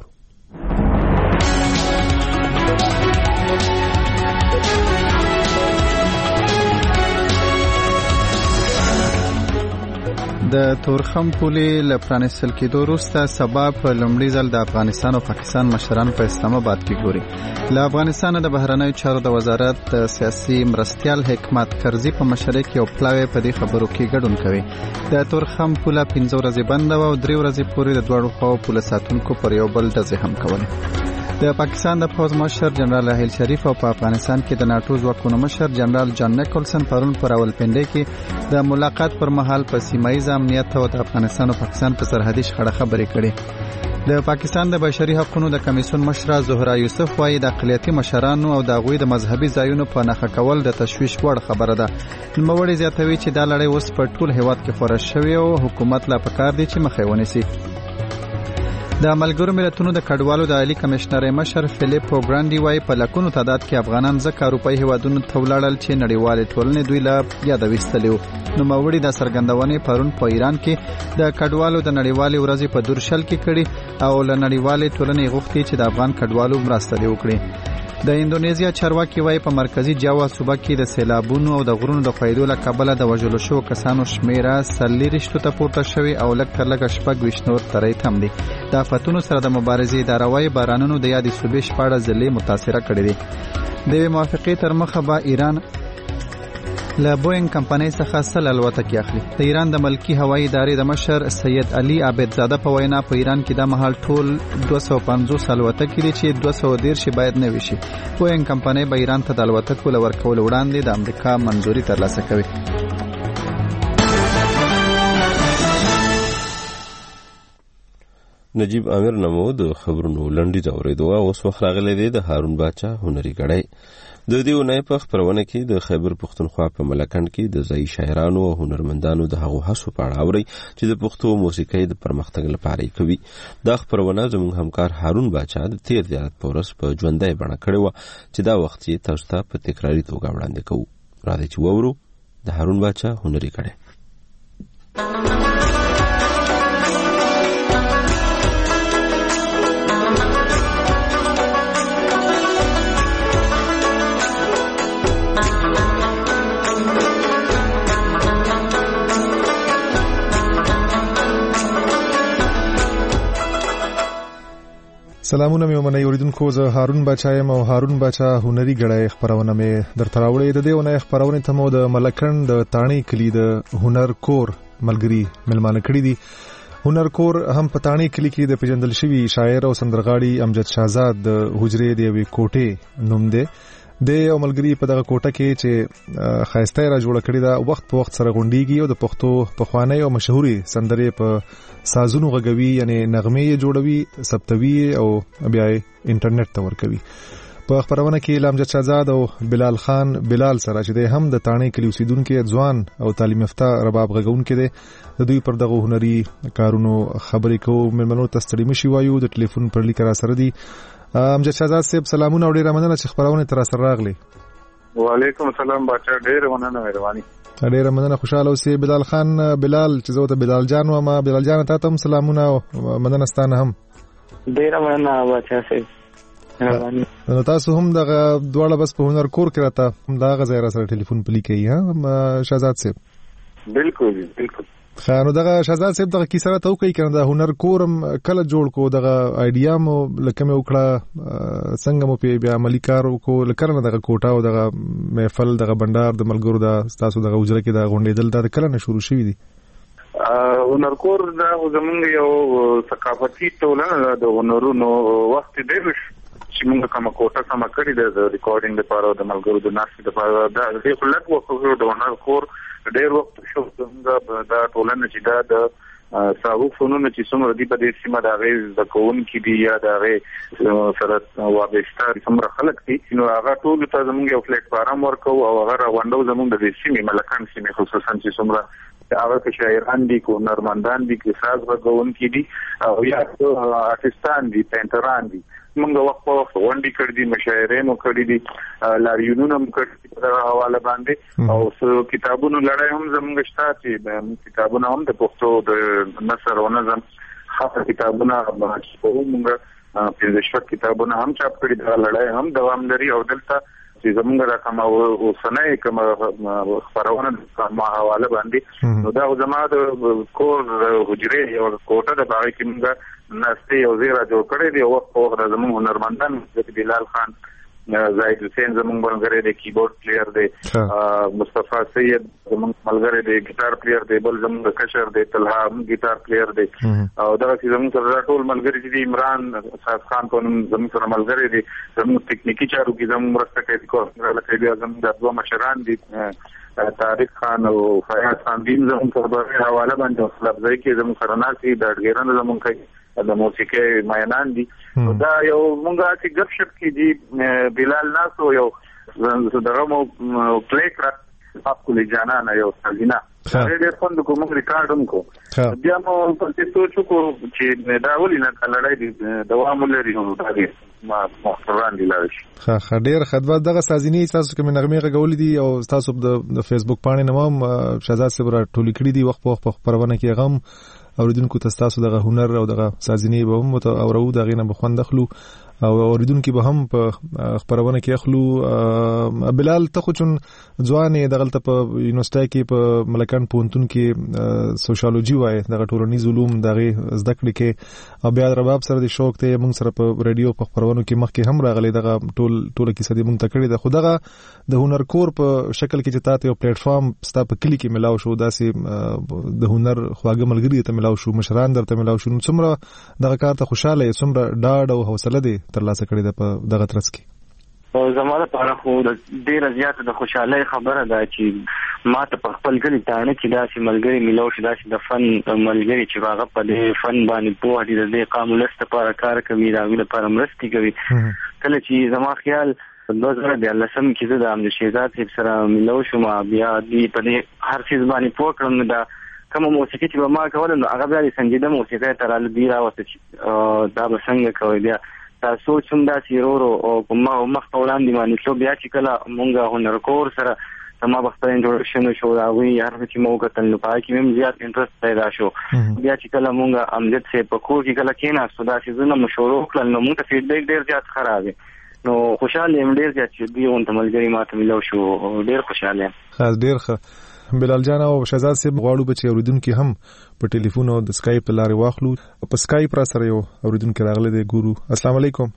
د تورخم پولې له پرانیستل کېدو وروسته سبا په لومړي ځل د افغانستان او پاکستان مشران په اسلام آباد کې ګوري. له افغانستان د بهرنیو چارو د وزارت سیاسي مرستیال حکمت کرزي په مشرۍ کې او پلاوی په دې خبرو کې ګډون کوي. د تورخم پوله 15 ورځې بنده او 3 ورځې پورې د دوړو خواو پوله ساتونکو پر یو بل ډزې هم کولې. د پاکستان د پوز مشر جنرال راحیل شریف او په افغانستان کې د ناتو ځواکونو مشر جنرال جان نیکولسن پرون پر راولپنډي کې د ملاقات پر مهال په سیمایي امنیت او د افغانستان او پاکستان په سرحدي شخړه خبرې کړې. د پاکستان د بشري حقوقو د کمیسیون مشره زهرا یوسف وايي د اقلیتي مشرانو او د غوي د مذهبي ځایونو په نخښه کول د تشویش وړ خبره ده. نوموړي زیاتوي چې دا لړۍ اوس په ټول هیواد کې خورش شوې او حکومت لا پکار دی چې مخې ونیسي. د ملګرو ملتونو د کډوالو د عالی کمشنر مشر فلیپو ګرانډي وايي په لکونو تعداد کې افغانان ځکه اروپאי هیوادونو ته ولاړل چې نړیوال ټولنې دوی لا یاد وستلیو. نو موري د سرګندونې پرون په ایران کې د کډوالو د نړیوال ورځې په دورشل کې کړي او ل نړیوال ټولنې غوښتي چې د افغان کډوالو مرسته وکړي. د انډونیزیا چارواکي وايي په مرکزی جاوا صوبه کې د سیلابونو او د غرونو د خویدو له کبله د وژلو شو کسانو شمیره 40 ته پورته شوی او لکه شپږ وشنور ترې تم دي. د آفتونو سره د مبارزې اداره وايي بارانونو د یادې صوبې شپاړه ضلعې متاثره کړې دي. د موافقې تر مخه به ایران له بوینګ کمپنۍ څخه سل الوتکې اخلي. د ایران د ملکی هوایي ادارې د مشر سید علي عابدزاده په وینا په ایران کې د مهال ټول 250 الوتکې دي چې 210 باید نه وشي. بوینګ کمپنۍ به ایران ته د الوتکو لور کول وړاندې د امریکا منځوري ترلاسه کوي. نجیب امیر نمو د خبرونو لنډیز اوریدو او اوس وخت راغلی دی د هارون باچا هنري غړی. د دې ونې په خبرونه کې د خیبر پښتونخوا په ملکند کې د ځای شاعرانو او هنرمندانو د هغو هڅو په اړه اوري چې د پښتو موسیقۍ د پرمختګ لپاره کوي. دا خبرونه زموږ همکار هارون باچا د تیر زیارت پورس په ژوندۍ بڼه کړې و چې دا وخت یې تاسو ته په تکراری توګه وړاندې کوو. راځئ چې وورو د هارون باچا هنري غړی. سلامونه مې ومنئ اوریدونکو، زه هارون باچا یم او هارون باچا هنري غړی خبرونه مې درته راوړې. د دې ونې خبرونه ته مو د ملکند د تاڼي کلی د هنر کور ملګری ملمانه کړی دي. هنر کور هم په تاڼي کلی کې د پیژندل شوی شاعر او سندرغاړي امجد شاهزاد د حجرې د یوې کوټې نوم دی. د یو ملګری په دغه کوټه کې چې خایسته را جوړه کړې ده وخت په وخت سره غونډیږي او د پښتو پخوانی او مشهوري سندرې په سازونو غږوي، یعنی نغمې جوړوي، ثبتوي او بیا انټرنیټ ته ورکوي. په خبرونه کې امجد شاهزاد او بلال خان بلال سره چې هم د تاڼي کلی اوسیدونکو ځوان او تعلیم یافته رباب غږونکو دي، د دوی پر دغه هنري کارونو خبرې کوو. مېلمنو ته ستړي مشي وایو، د ټلیفون پر لیک را سره دي. امجد شاهزاد صاحب سلامونه او ډیره مننه چې خبرونه تر سره راغلي. وعلیکم السلام بچا، ډیره مننه، مهرباني. ډیره مننه، خوشاله اوسې. بلال خان بلال چې زه ته بلال جان وایم، بلال جان ته هم سلامونه او مننه ستانه هم. ډیره مننه بچا صاحب، مهرباني. نو تاسو هم دغه دواړه بس په هنر کور کې راته دا غزا را سره ټلیفون پلی کوي ها شاهزاد صاحب؟ بالکل بالکل. خانو دغه شهزاد صاحب دغه کیسه ته وکي کنه د هنر کورم کله جوړ کو دغه ایډیا مو لکه مې وکړه څنګه مو په بیا عملی کار وکړو لکه نه دغه کوټه او دغه محفل دغه بندر د ملګرو د تاسو دغه اجره کې د غونډېدل د کله نه شروع شوی دي هنر کور دا زمونږ یو ثقافتي ټولنه د هنرونو وخت دی چې موږ کومه کوټه سم کړی د ریکارډینګ لپاره د ملګرو د ناشې لپاره دا د خلک وکړو د هنر کور ډېر وخت شو څنګه دا ټولنه چې دا د ساو فنون چې څومره دی په دې سیمه د غیر د کوون کې دی یا د غیر سره وابسته څومره خلک دي نو هغه ټول ته زموږ یو پلیټ فارم ورکو او هغه راوندو زموږ د سیمه ملکان سیمه خصوصا چې څومره هغه کې شاعران دي کو هنرمندان دي کې ساز غوون کې دي او یا آرټستان دي پینټران دي موږ وخت په وخت غونډې کړې دي مشاعرې مو کړې دي لاریونونه مو کړې دي په حواله باندې او څو کتابونو لړۍ هم زموږ شته چې کتابونه هم د پښتو د نثر او نظم خاصه کتابونه موږ 15 کتابونه هم چاپ کړي دي لړۍ هم دوام لري او دلته چې زموږ راکم او سنې کوم خبرونه ما حواله باندې نو دا زموږ د کور حجره او کوټه د باغ کې موږ نسته یو زیرا جوړ کړی دی او په زموږ هنرمندان د بلال خان زاید حسین زموږ ملګری دی کیبورډ پلیئر دی مصطفی سید زموږ ملګری دی ګیټار پلیئر دی بل زموږ کشر دی طلحه ګیټار پلیئر دی او دا چې زموږ سره ټول ملګری دي عمران صاحب خان په نوم زموږ سره ملګری دی زموږ ټکنیکی چارو کې زموږ مرسته کوي کوم لکه بیا زموږ د دوه مشران دي طارق خان او فیاض خان دین زموږ سره حواله باندې خپل ځای کې زموږ سره ناسي د ډګرانو زموږ کوي د موسیقي مینان دي دا یو مونږه چې ګپ شپ کې دي بلال ناسو یو دغه مو پلی کړ خپل جانانه یو سلینا ډېر خوند کوم ریکارډ کو بیا مو په دې سوچ کو چې دا ولې نه لړۍ دي دوام لري نو دا دي ما مخران دي لارش ډېر خدمت دغه سازینی تاسو کوم نغمه غول دي او تاسو د فیسبوک باندې نوم شهزاد صبر ټولې کړې دي وخت په وخت خبرونه کې غم اوریدونکو تاسو دغه هنر او دغه سازینی به هم اورو دغه نه بخوند اخلو او اوریدونکو به هم په خبرونه کې اخلو بلال ته خو چون ځوان دغلت په یونیورسيټي کې په ملکان پونتون کې سوشالوجي وای دغه ټولنیز علوم دغه زده کړې کې او بیا رباب سره د شوق ته موږ سره په رادیو په خبرونو کې مخکې هم راغلي دغه ټول کیسه دې موږ تکړه ده خو دغه د هنر کور په شکل کې چې تاسو یو پلیټ فارم ستا په کلی کې ملاو شو داسې د هنر خواږه ملګری ته ملاو شو مشران درته ملاو شو څومره دغه کار ته خوشاله څومره ډاډ او حوصله دي ترلاسه کړی ده په دغه ترڅ کې زموږ لپاره خو ډېر زیات د خوشحالۍ خبره ده چې ما ته په خپل ګل تانه کې داسې ملګری ملو شو داسې د فن ملګری چې هغه په دې فن باندې په دې د قانون لپاره کار کوي دا لپاره مرستي کوي کله چې زما خیال 2013 کې زه د امجد شهزاد سره ملو شوم بیا دې په دې هر څه باندې پوه کړم دا کوم موسیقي چې ما کوله نو هغه بیا سنجیده موسیقي تر ال دی راوته چې دا به څنګه کوي بیا تاسو چې دا سیرورو او کومه مخته وړاندې باندې شو بیا چې کله مونږه هنر کور سره سما بختر انټروډکشن شو دا وی هر څه چې مو کتل نو پای کې هم زیات انټرست پیدا شو بیا چې کله مونږه امجد سه په کور کې کله کېناستو دا چې زنه مشورو کړل نو مونږ ته فیډبیک ډیر زیات خراب نو خوشاله یم ډیر زیات چې دی اون تملګری ماته ملو شو ډیر خوشاله خاص ډیر ښه بلال جان او شهزاد صاحب غواړو بچي اوریدونکو هم په ټلیفون او د سکایپ لارې واخلو په سکایپ را سره یو اوریدونکو راغله دی ګورو السلام علیکم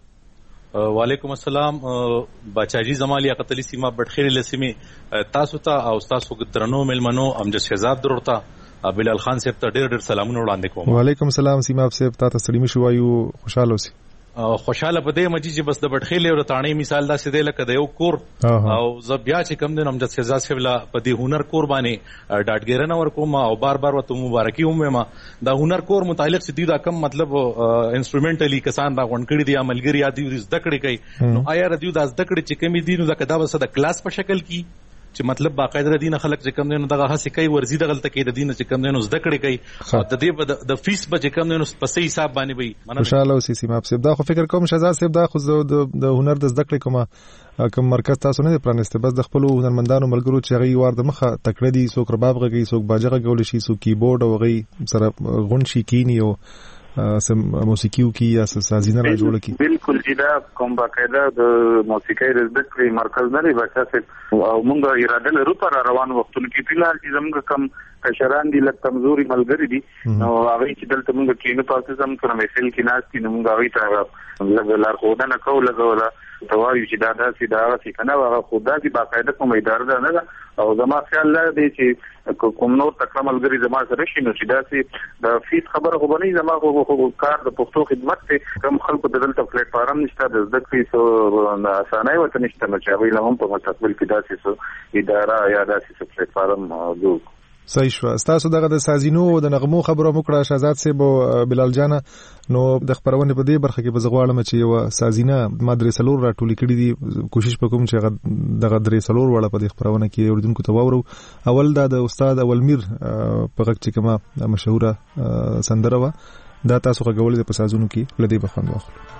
وعلیکم السلام بچاجي زمالي قتلی سیمه بټخیر لسیمه تاسو ته او تاسو درنو ملمنو امجد شهزاد درته بلال خان صاحب ته ډېر سلامونه وړاندې کوم وعلیکم السلام سیمه صاحب تاسو سړی مشو وایو خوشاله اوسئ خوشاله پدې مجي چې بس د بټخیلې او تانې مثال دا سده لکه د یو کور او زبیا چې کم دین امجد شهزاد صاحب لا پدې هنر کور باندې ډاټګیرنه ورکوم او بار وته مبارکي هم ما دا هنر کور متعلق سدي دا کم مطلب انسټرومنټلی کسان را غونډ کړي دي عملګری یادي زده کړي کوي نو آیا ردیو دا زده کړي چې کمی دي نو دا کدا وسه د کلاس په شکل کې چې مطلب باقاعده دینه خلک چې کم دینو دغه هڅه کوي ورزي دغلت کې د دینه چې کم دینو زده کړي کوي د دې د فیس به چې کم دینو په صحیح حساب باندې وي خوشاله اوسئ سیمه صاحب دا خو فکر کوم شهزاد صاحب دا خو د هنر د زده کړې کوم مرکز تاسو نه پرانسته بس د خپل هنرمندانو ملګرو چې غي وار د مخه تکړه دي څوک رباب غږی څوک باجه غول شي څوک کیبورډ او غي سره غون شي کینی او سم موسیقیو کی یا سازینه را جوړه کی بالکل جدا کوم باقاعده د موسیقي د زده کړې مرکز نه لري بچا چې موږ اراده لرو پر روان وختونو کې فلحال چې زموږ کم کشران دي لکه کمزوري ملګری دي نو هغه چې دلته موږ کینو پروسس هم کوم مثال کې ناس دي نو موږ هغه ته لږ خودنه کوله توایو چې دا داسې دا هغه کنه هغه خدا دي باقاعده کوم اداره ده نه او زما خیال دی چې کوم نور تکرمل غری زما سره شي نو چې داسې د فیس خبره خو بنې زما خو کار د پښتو خدمت ته کم خلکو د دلته پلیټ فارم نشته د زده کړې سو اسانه وته نشته نو چې هغه هم په مستقبل کې داسې سو اداره یا داسې پلیټ فارم جوړ صحیح شو. تاسو دغه د سازینو او د نغمو خبرو مکړه شهزاد صاحب او بلال جان نو د خبرونه په دې برخه کې بزغواړم چې یو سازینه مدرسې لور راټولې کړې دي کوشش وکوم چې دغه درې سلور وړه په دې خبرونه کې اوریدونکو ته واورو. اول دا د استاد اولمیر په غږ چې کومه مشهوره سندره و دا تاسو غوړل په سازونو کې لدی بخوند واخلو.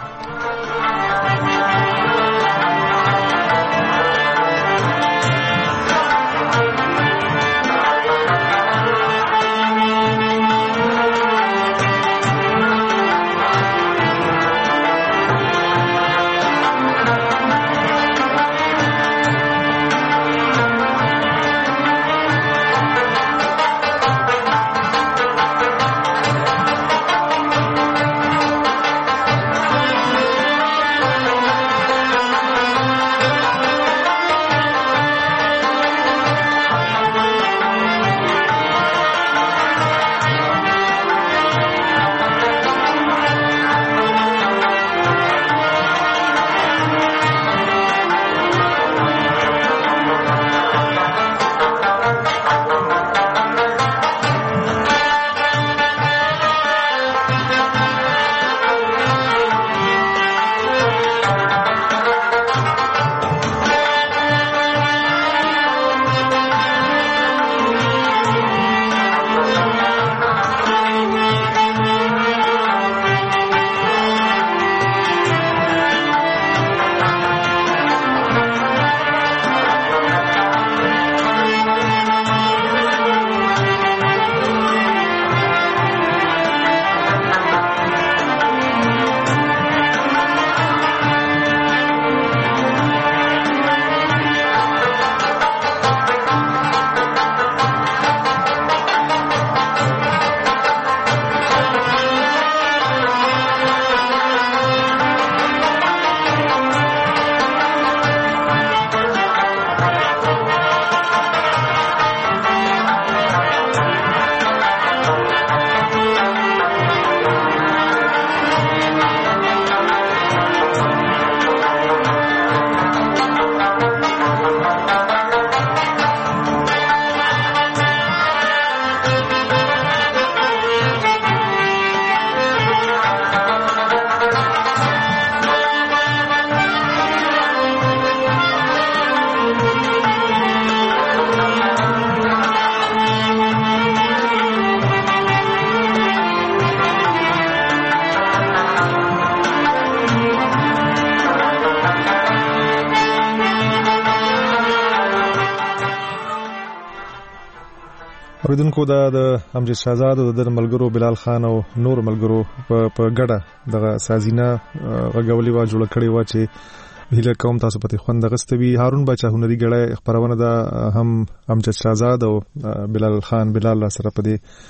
اوریدونکو دا د امجد شهزاد او د ملګرو بلال خان او نور ملګرو په ګډه دغه سازینه غوړولې وا جوړ کړې و چې هیله کوم تاسو پته خوند غستوي. هارون بچا هنري ګړې خبرونه دا هم امجد شهزاد او بلال خان بلال سره په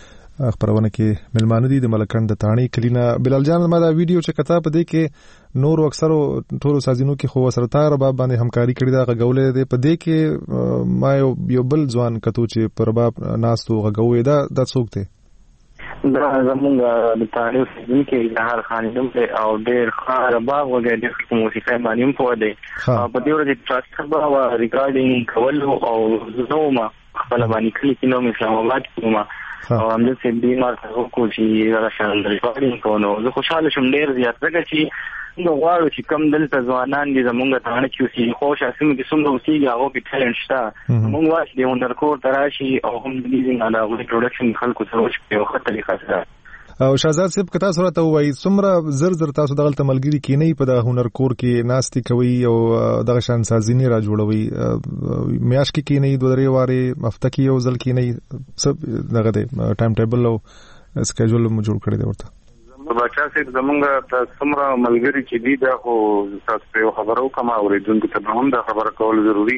دې خبرونه کې ملمانه دي د ملکند د تانی کلینا. بلال جان ما دا ویډیو چې کتاب دې کې نور اکثر ټولو سازینو کې خو سره تار باب باندې همکاري کړې دا غوړلې دې په دې کې ما یو بل ځوان کتو چې پر باب ناستو غوړې دا څوک دی؟ دا زمونږ د تاریخ کې زهر خان دې او ډېر خار باغ وګړي د موسیقي باندې په دې په دې ورځ ټرست خبره او ریکارډینګ کول او زه ما خپل باندې کلی کینو اسلام آباد کومه او هم د سې بیمار څنګه کوشي راشه ریکارډینګ کوو. زه خوشاله شوم ډېر زیات ځکه چې نو غواړو چې کم دلته ځوانان دي زمونږ ته نه کیږي خو شاسم کې څومره وسیږي هغه کې ټالنت شته موږ واش دی هنر کور تراشي او هم د لیزینګ علاوه پروډکشن خلکو سره وشي په خپله طریقه سره. او شهزاد صاحب کتا سره ته وایي څومره زر تاسو دغه ملګری کې نه په د هنر کور کې ناستي کوي او دغه شان سازینی را جوړوي میاش کې نه دوه درې واره هفته کې یو ځل کې نه سب دغه ټایم ټیبل او سکیجول مو جوړ کړی دی ورته. بچا سي زمونږ د څومره ملګری چې دي دا خو تاسو په خبرو کما اوریدونکو ته هم دا خبره کول ضروری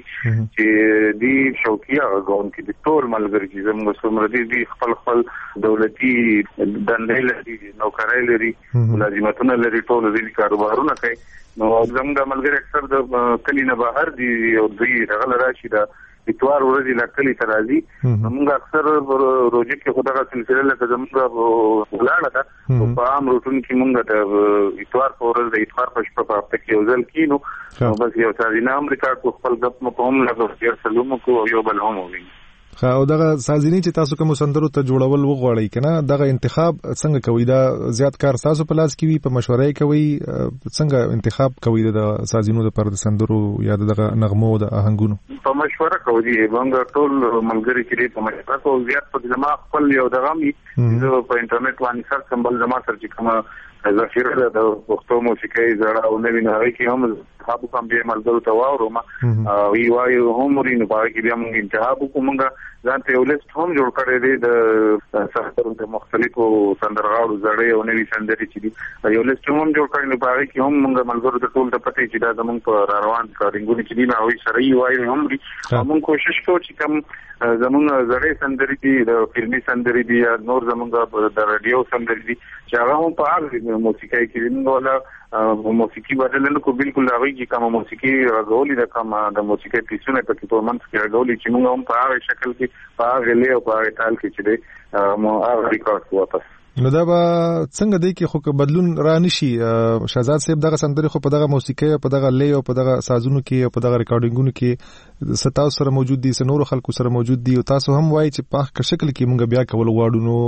چې دی شوقیا غون کې د ټول ملګری چې زموږ څومره دي خپل دولتي دندې لري نوکرۍ لري ملازمتونه لري ټول دې کاروبارونه کوي نو زموږ ملګری اکثر د کلی نه بهر دي او دوی رغل راشي دا اتوار ورځې لا کلی ترازی موږ اکثر روزي کې خدای سلسله لکه زموږ ولاړه ده په عام روټون کې موږ د اتوار په ورځ د اتوار په شپه په هفته کې یو ځل کینو بس یو ځای نه امریکا کو خپل غپ مو کوم لا د سلوم کو یو بل هم وي او دغه سازینی چې تاسو کوم سندرو ته جوړول وغواړئ کنه دغه انتخاب څنګه کوي دا زیات کار تاسو په لاس کې وي په مشورې کوي څنګه انتخاب کوي د سازینو د پر سندرو یا دغه نغمو د آهنګونو په مشوره کوي موږ ټول ملګری کې په مشوره کوو زیات په زما خپل یو دغه می په انټرنیټ باندې سر سمبل زما سر چې کومه ذخیره د پښتو موسیقي زړه او نوی نوي کې هم انتخاب کوم به ملګرو ته واورو ما وی وایو هم ورینو پاره کې بیا موږ انتخاب کومګه ځان ته یو لیست هم جوړ کړی دی د سخترو د مختلفو سندرغاړو زړې او نوي سندرې چې دي یو لیست هم جوړ کړی نو پاره کې هم موږ ملګرو ته ټول ته پته چې دا زموږ په روان کارینګونی چې دي نو وی سره یې وایو هم موږ کوشش کوو چې کوم زموږ زړې سندرې دي د فلمي سندرې دي یا نور زموږ د رادیو سندرې دي چې هغه هم په هغه موسیقي کې موږ ولا موسیقي بدل نه کو بالکل هغه کې کوم موسیقي غوړي د کوم د موسیقي پیسونه په کې په منځ کې غوړي چې موږ هم په هغه شکل کې په هغه له او په هغه تال کې چې د مو هغه ریکارډ واپس نو دا به څنګه دی کې خو بدلون را نشي شهزاد صاحب دغه سندري خو په دغه موسیقي او په دغه لې او په دغه سازونو کې او په دغه ریکارډینګونو کې ستاسو سره موجود دي سنور خلکو سره موجود دي او تاسو هم وایي چې په شکل کې موږ بیا کول غواړو نو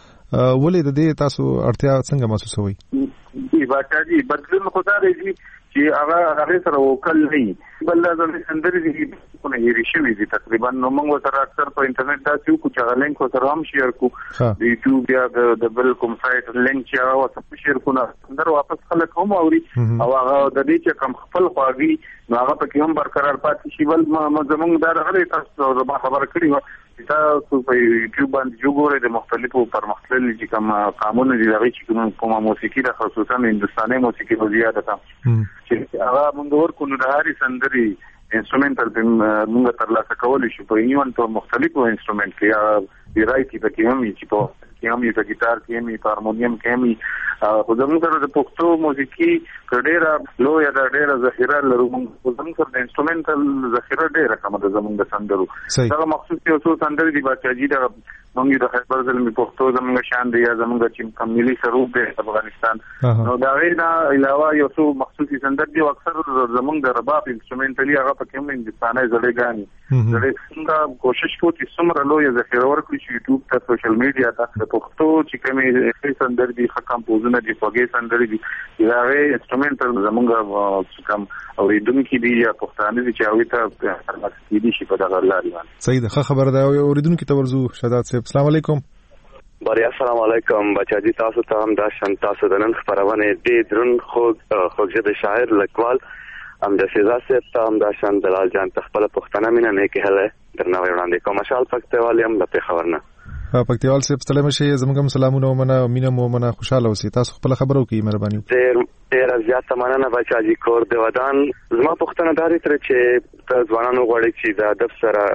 ولې د دې تاسو اړتیا څنګه محسوسوي دی باچاجي بدلون خدای دی چې هغه سره وکړل نه بل د سندري دي کو نه هېری شوی دي تقریبا نو موږ سره اکثر په انټرنیټ دا چې لینک سره هم شیر کو د یوټیوب یا د بل کوم سایت لینک چې هغه تاسو شیر کو نه سندر واپس خلک هم اوري او هغه د دې چې کم خپل خواږي نو هغه پکې هم برقرار پاتې شي بل زموږ دا غلي تاسو زما خبر کړی و تاسو په یوټیوب باندې وګورئ د مختلفو پرمختللي چې کوم قانون دي هغه چې کومه موسیقي د خصوصا هندستاني موسیقي په زیاده ده چې هغه موږ ورکو نو د هاري سندري انسټرومنټل موږ ترلاسه کولای شو په یوان ته مختلفو انسټرومنټ کې یا رایټي په کې هم چې په کې هم په ګیټار کې هم په هارمونیم کې هم خو زموږ سره د پښتو موسیقي ډېره لو یا ډېره ذخیره لرو موږ زموږ سره د انسټرومنټل ذخیره ډېره کمه ده زموږ د سندرو دا مخصوص یو څو سندرې دي باچاجي دا موږ د خیبر زلمی پښتو زموږ شان دی یا زموږ چې کوم ملي سرود دی افغانستان نو دا غیر علاوه یو څو مخصوصي سندرې دي او اکثر زموږ د رباب انسټرومنټلی هغه په کوم هندستاني زړګانی زړې څنګه کوشش کوو چې څومره لوی ذخیره ورکړو چې یوټیوب ته سوشل میډیا ته پښتو چې کومې سندرې دي خکم پوزونه دي خوږې سندرې دي دا غیر انسټرومنټل زموږ کوم اوریدونکو دي یا پښتانه دي چې هغه ته پرمختګ دي شي په دغه لارې باندې صحیح ده خبر ده اوریدونکو ته ورزو شهزاد صاحب السلام علیکم باریا السلام علیکم بچاجي تاسو ته هم دا شان تاسو د نن خبرونه دې درن خوږه د شاعر لیکوال هم د شهزاد صاحب ته هم دا شان دلال جان تخپل پښتنه مینه نه کېله درنه وړاندې کوم شال پکتوال هم د خبرنه پکتیوال صاحب ستلم شي زموږ سلامونه ومنه مینه مومنه خوشاله اوسئ تاسو خپل خبرو کوي مهرباني ډېر زیات مننه بچاجي کور د ودان زما پښتنه داري تر چې ځوانانو غوړي چې د ادب سره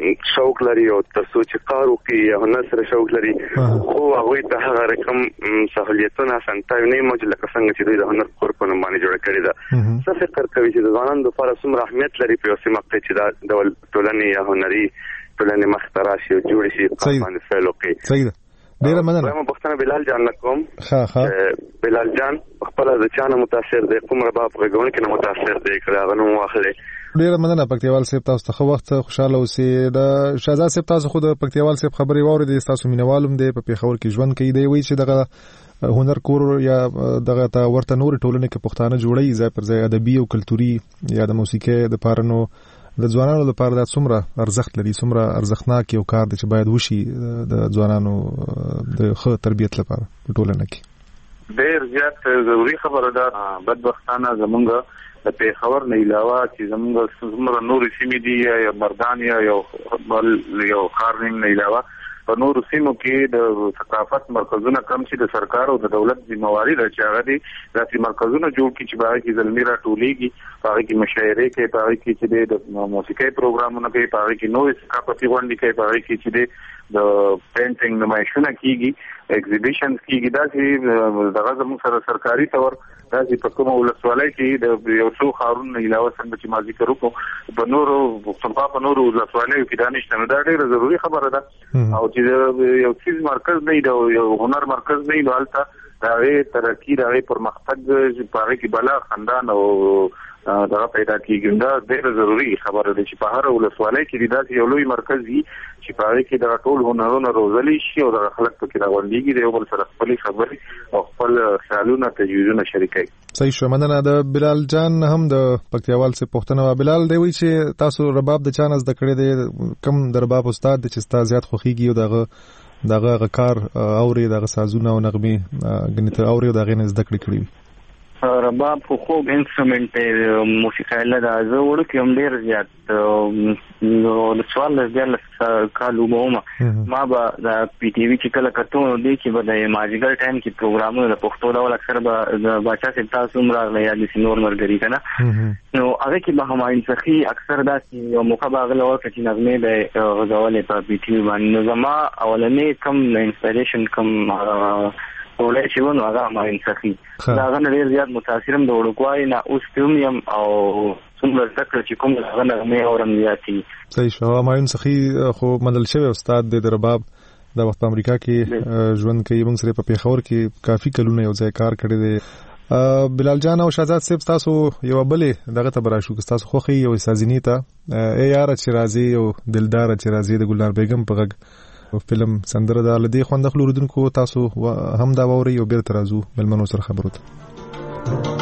شوق لري او تاسو چې کار وکړي یا هنر سره شوق لري خو هغه ته هغه رقم سہولیتونه سنتای نه موجود لکه څنګه چې د هنر کور په نوم باندې جوړ کړی دا څه فکر کوي چې ځوانان د لپاره څومره اهمیت لري په سیمه کې چې د ټولنې یا هنري ټولنې مختراشي او جوړ شي په باندې فعال وکړي صحیح ده ډیره مننه زما پښتنه بلال جان لکم بلال جان خپل د چانه متاثر دی کوم رباب غوون کې نه متاثر دی کله غنو واخلې ډیره مننه پکتیوال صاحب تاسو ته وخت خوشاله اوسئ د شهزاد صاحب تاسو خود پکتیوال صاحب خبري واورئ تاسو مینوالم دی په پیښور کې ژوند کوي دی وایي چې دغه هنر کور یا دغه تا ورته نور ټولنې کې پښتانه جوړي ځای پر ځای ادبي او کلتوري یا د موسیقي د پارنو د ځوانانو لپاره د څومره ارزښت لري څومره ارزښتناک یو کار دی چې باید وشي د ځوانانو د ښه تربیت لپاره په ټولنه کې ډېر زیات ضروري خبره ده بدبختانه زمونږ د پیښور نه علاوه چې زموږ څومره نور سیمې دي یا مردان یا یو خارنیم نه علاوه په نورو سیمو کې د ثقافت مرکزونه کم چې د سرکار او د دولت ذمہواری ده چې هغه دي داسې مرکزونه جوړ کړي چې باندې کې زلمی راټولېږي، هغه کې مشاعرې کوي، هغه کې چې د موسیقي پروګرامونه کوي، هغه کې نوې ثقافتي غونډې کوي، هغه کې چې د پینټینګ نمایشونه کیږي، ایگزیبیشن کیږي. دا چې دغه زموږ سره سرکاري تور دا چې په کومه ولسوالۍ کې د یو څو ښارونو علاوه څنګه چې ما ذکر وکړو په نورو ولسوالیو کې دا نشته، نو دا ډېره ضروري خبره ده. او چې یو څیز مرکز نه دی، یو هنر مرکز نه دی، نو هلته د هغې ترقي، د هغې پرمختګ په هغې کې بلا خندان او دغه پیدا کېږي. دا ډېره ضروري خبره ده چې په هره ولسوالۍ کې داسې یو لوی مرکز وي چې په هغې کې دغه ټول هنرونه روزلی شي او دغه خلک پکې راغونډېږي، د یو بل سره خپلې خبرې او خپل خیالونه تجویزونه شریکوي. صحیح شو. مننه. د بلال جان هم د پکتیاوال څخه پوښتنه وه. بلال دی وایي چې تاسو رباب د چا نه زده کړی دی؟ کوم د رباب استاد دی چې ستا زیات خوښېږي او دغه کار اورې، دغه سازونه او نغمې ګنې ته اورې او د هغې نه زده کړې کړي وي؟ رباب خو خوږ انسټرومنټ دی، موسیقایله ده. زه وړوکی هم ډېر زیات د 14 کال ومه، ما به د پی ټي وي چې کله کتو نو دې کې به د مازدیګر ټایم کې پروګرامونه د پښتو ډول اکثر به د باچا صاحب تاسو هم راغلی یا داسې نور ملګري که نه، نو هغه کې به همایون سخي اکثر داسې یو موقع به هغه له ورکړه چې نغمې به یې غږولې په پی ټي وي باندې. نو زما اولنۍ کم انسپایریشن کم وړی چې و نو هغه همایون سخي، د هغه نه ډېر زیات متاثر یم. د وړوکوالي نه اوس هم یم او څومره زده کړه چې کوم د هغه نغمې اورم زیاتې. صحیح شو. همایون سخي خو منل شوی استاد دی د رباب، د وخت په امریکا کې ژوند کوي، موږ سره په پېښور کې کافي کلونه یو ځای کار کړی دی. بلال جان او شهزاد صاحب تاسو یو بلې دغه ته براشو که تاسو خوښي یو سازینی ته ای یاره چې راځي او دلداره چې راځي د ګلنار بیګم په غږ فلم سندره ده. لدې خوند خپل اوریدونکو تاسو هم دا واورئ او بیرته راځو ملمنو سره خبرو ته.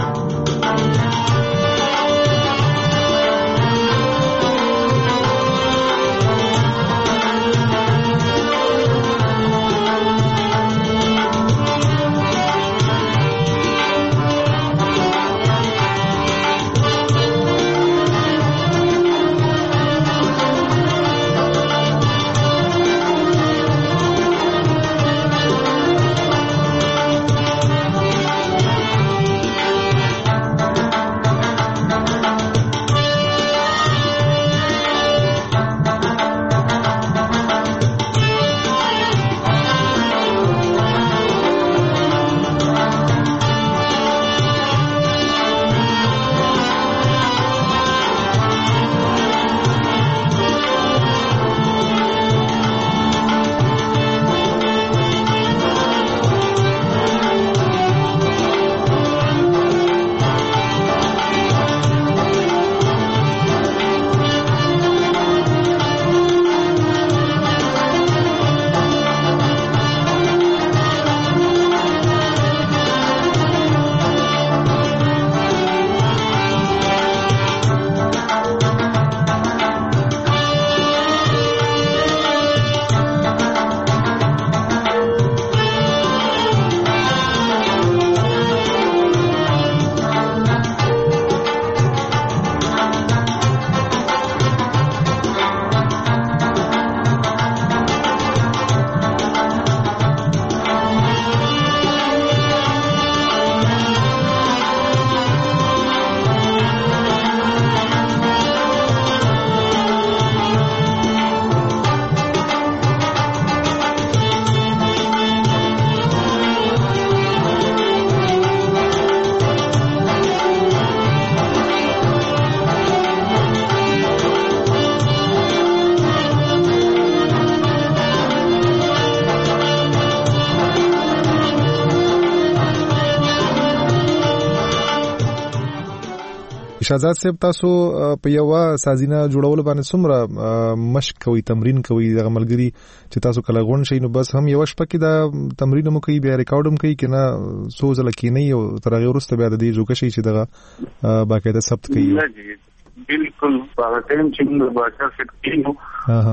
شهزاد صاحب تاسو په یو سازینه جوړول باندې څومره مشق کوي، تمرین کوي؟ دغه ملګری چې تاسو کله غون شي نو بس هم یو شپه کې دا تمرین مو کوي، بیا ریکارډ هم کوي کنه سو ځله کې نه یو تر هغه وروسته بیا د دې جوګه شي چې دغه باقاعده ثبت کوي؟ بالکل هغه ټیم چې موږ باچا ثبت کینو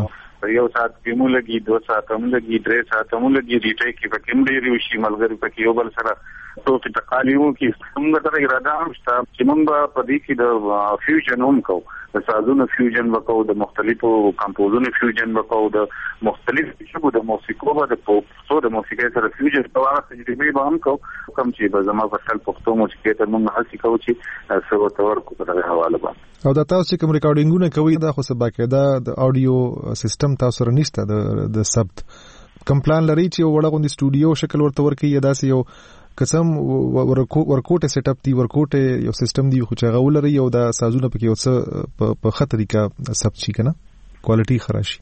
یو ساعت کې مو لګي 2 ساعت هم لګي 3 ساعت هم لګي ریټای کې پکې هم ډېری وشي ملګری پکې یو بل سره ټوکی تقالیو کې څنګه تر اراده هم شته چې موږ په دې کې د فیوژن هم کوو د سازونو فیوژن وکړو د مختلفو کمپوزونو فیوژن وکړو د مختلفو شګو د موسیقو د پښتو د موسیقۍ سره فیوژن په اړه تجربه به هم کوو کوم چې به زما په خپل پښتو موسیقۍ ته موږ هڅه کوو چې څه وتور کو په دغه حواله باندې او دا تاسو کوم ریکارډینګونه کوي دا خو څه باقاعده د اډیو سیستم تاسو سره نشته د ثبت کوم پلان لري چې وړه غوندي سټوډیو شکل ورته ورکړي یا داسې یو قسم ورکوټه سیټ اپ دی ورکوټه یو سیستم دی خو چې غول لري یو د سازونه پکې اوس په خطر کې ثبت شي کنه کوالټي خراشي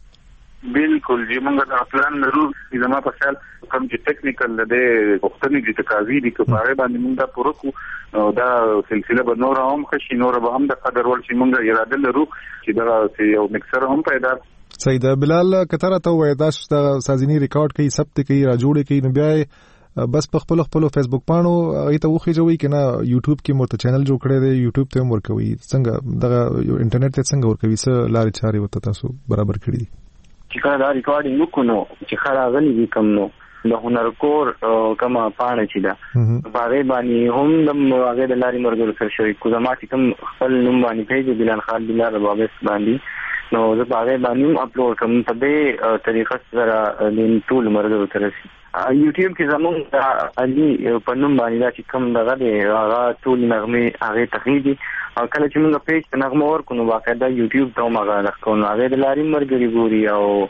بالکل چې موږ د پلان لرو چې زما په خیال کوم چې ټیکنیکل د وختنی د تقاضي د کفاره باندې موږ دا پوره کو دا سلسله به نور هم خشي نور به هم د قدر ول چې موږ اراده لرو چې دا یو مکسر هم پیدا سید بلال کتره ته وای دا سازنی ریکارډ کوي ثبت کوي را جوړ کوي نو بیا بس په خپل فیسبوک پاڼو ایته وخی جوړي کنه یوټیوب کې مرته چینل جوړ کړی دی یوټیوب ته مور کوي څنګه دغه انټرنیټ ته څنګه ور کوي څه لارې چارې وته تاسو برابر کړی دي چې کله دا ریکارډینګ وکړو چې خراغلی دي کوم نو د هنر کور کما پاڼه چې دا باغې باندې هم د هغه د لارې مرګ سره شوی کو زما چې کوم خپل نوم باندې پیج بلال خان بلال بابس باندې نو زه باغې باندې اپلوډ کوم په دې طریقه سره د ټول مرګ سره یوټیوب کې زموږ د علي په نوم باندې چې کوم دغه دی هغه ټول نغمې هغه تخریدي او کله چې موږ پیج ته نغمه ورکو باقاعده یوټیوب ته موږ راځو نو هغه د لارې مرګري ګوري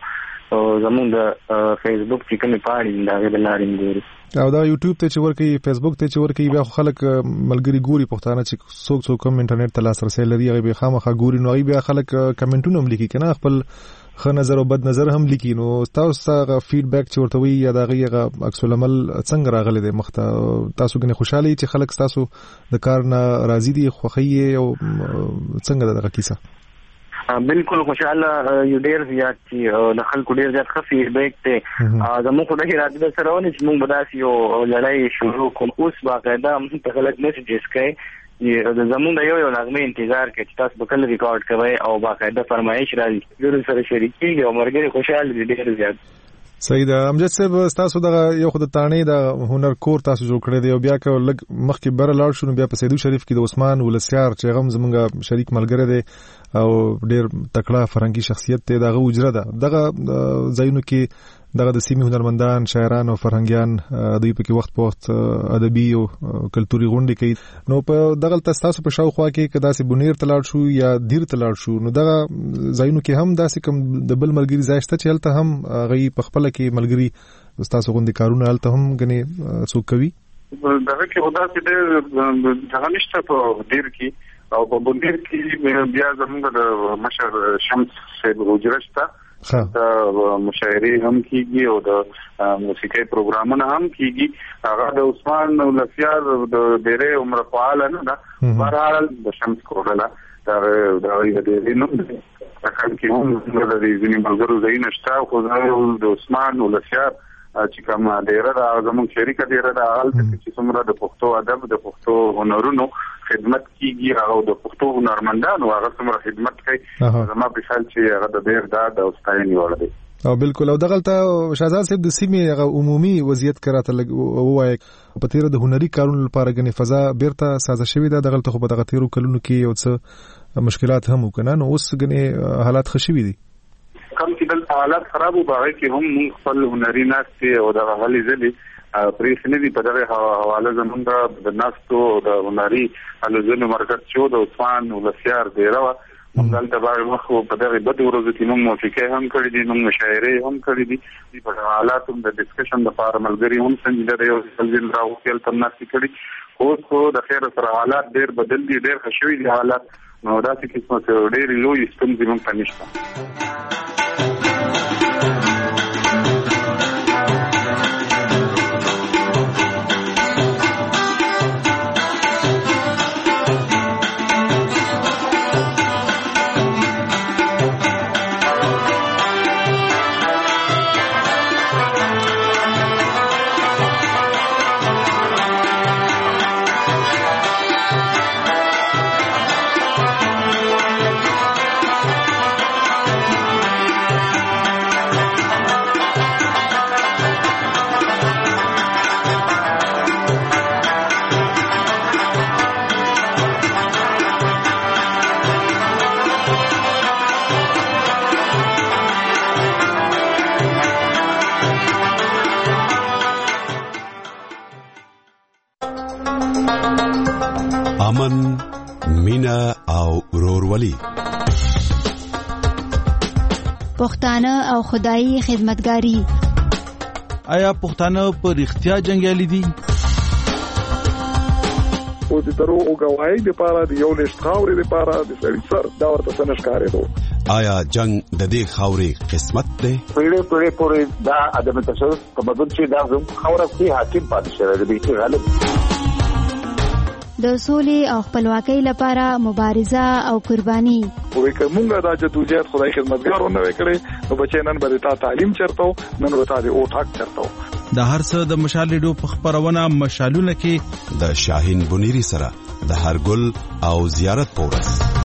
او زموږ د فیسبوک چې کومې پاڼې دا هغه د لارې ګوري او دا یوټیوب ته چې ورکی فیسبوک ته چې ورکی بیا خلک ملګری ګوري پښتانه چې څوک کوم انټرنیټ ته لاسرسي لري هغه به خامخا ګوري نو بیا خلک کمنټونه هم لیکي کنه خپل خو نظر او بد نظر هم لیکي نو تاسو فیډبیک چې ورته وي یا دا غیغه عکس العمل څنګه راغلی دی مخته تاسو کنه خوشاله چې خلک تاسو د کار نه راضي دي خوخي او څنګه دغه کیسه بالکل خوشاله یو ډیر زیات چې د خلکو ډیر زیات ښه فیډبیک ته زموږ خو د اراده سره ونه چې موږ بداسي یو لړۍ شروع کوم اوس باقاعده موږ خلک میسجز کوي د زموږ د یو نغمه انتظار کوي چې تاسو به کله ریکارډ کوئ او باقاعده فرمایش راځي ډیر سره شریکي او مرګري خوشاله دي ډیر زیات سید امجد صاحب تاسو د یو خود تانې د هنر کور تاسو جوړ کړی دی او بیا که لګ مخکې بر لاړ شو بیا په سیدو شریف کې د عثمان ولسیار چې غم زمونږ شریک ملګری دی او ډیر تکړه فرهنګي شخصیت دی دغه اجره ده دغه ځایونو کې دغه د سیمې هنرمندان شاعران او فرهنګیان دوی په کې وخت په وخت ادبي او کلتوري غونډې کوي نو په دغه تاسو په شاوخوا کې کدا سي بنیر تلاړ شو یا دیر تلاړ شو نو دغه ځایونو کې هم داسې کوم د بل ملګری ځایسته چې هلته هم غي په خپل کې ملګری تاسو غوندي کارونه هلته هم غني څوک کوي دغه کې خدا چې دغه نشته په دیر کې او په بندر کې بیا زموږ د مشر شمس صاحب روجرشتا دا مشاعري هم کیږي او د موسیقي پروګرامونه هم کیږي هغه د عثمان ولسیار د ډېرې عمر فعال نه ده بهرحال د شمس کوډلا دا د دې نوم راکړ کې هم د دې ملګرو ځای نشته خو د عثمان ولسیار چې کوم ډېره دا زموږ شریکه ډېره دا حال چې څومره د پښتو ادب د پښتو هنرونو خدمت کیږي او د پښتو هنرمندانو هغه څومره خدمت کوي زما په خیال چې هغه د ډېر دا د استاینې وړ دی او بالکل او دغلته شهزاد صاحب د سیمې هغه عمومي وضعیت کراته وایي په تیر د هنري کارونو لپاره غني فضا بیرته سازه شوې ده دغلته خو په دغه تیرو کلونو کې یو څه مشکلات هم وکنه نو اوس غني حالات خشوي دي کم چې د حالات خراب وباغي کې هم خپل هنري ناس او د غلي زلي پریسنی دی په دغه حواله زمونږ د ناستو د هنري الوزن مرکز شو د عثمان ولسیار دی راو موږ د باغ مخ په دغه بده ورځ کې موږ موسیقي هم کړې دي موږ شاعري هم کړې دي په حالاتو د ډسکشن د لپاره ملګری هم څنګه د یو ځل راو کې تل ناس کړي خو د خیر سره حالات ډېر بدل دي ډېر خشوي دي حالات نو دا چې قسمت ډېر لوی ستونزې موږ پنيشته مینه او ورورولي. پښتانه او خدایي خدمتګاری. آیا پښتانه په رښتیا جنگیالي دي؟ او د درو او گواهی لپاره د یو لښت خاورې لپاره د سړي سر دا ورته څنګه دو. آیا جنگ د دې خاورې قسمت دی؟ پیړې پورې دا ادم تشدد تمدن چې دا زموږ خاوره کې حاکم پاتې شوی دی چې غالب د سولې او خپلواکۍ لپاره مبارزه او قرباني. وې کومه دا جدوجہد خدای خدمتګارونه وکړي نو بچي نن به تا تعلیم چرته نن به تا د اوټ حق چرته. د هر څه د مشال ریډیو په خبرونه مشالونه کې د شاهین بنيري سره د هر ګل او زیارت پورس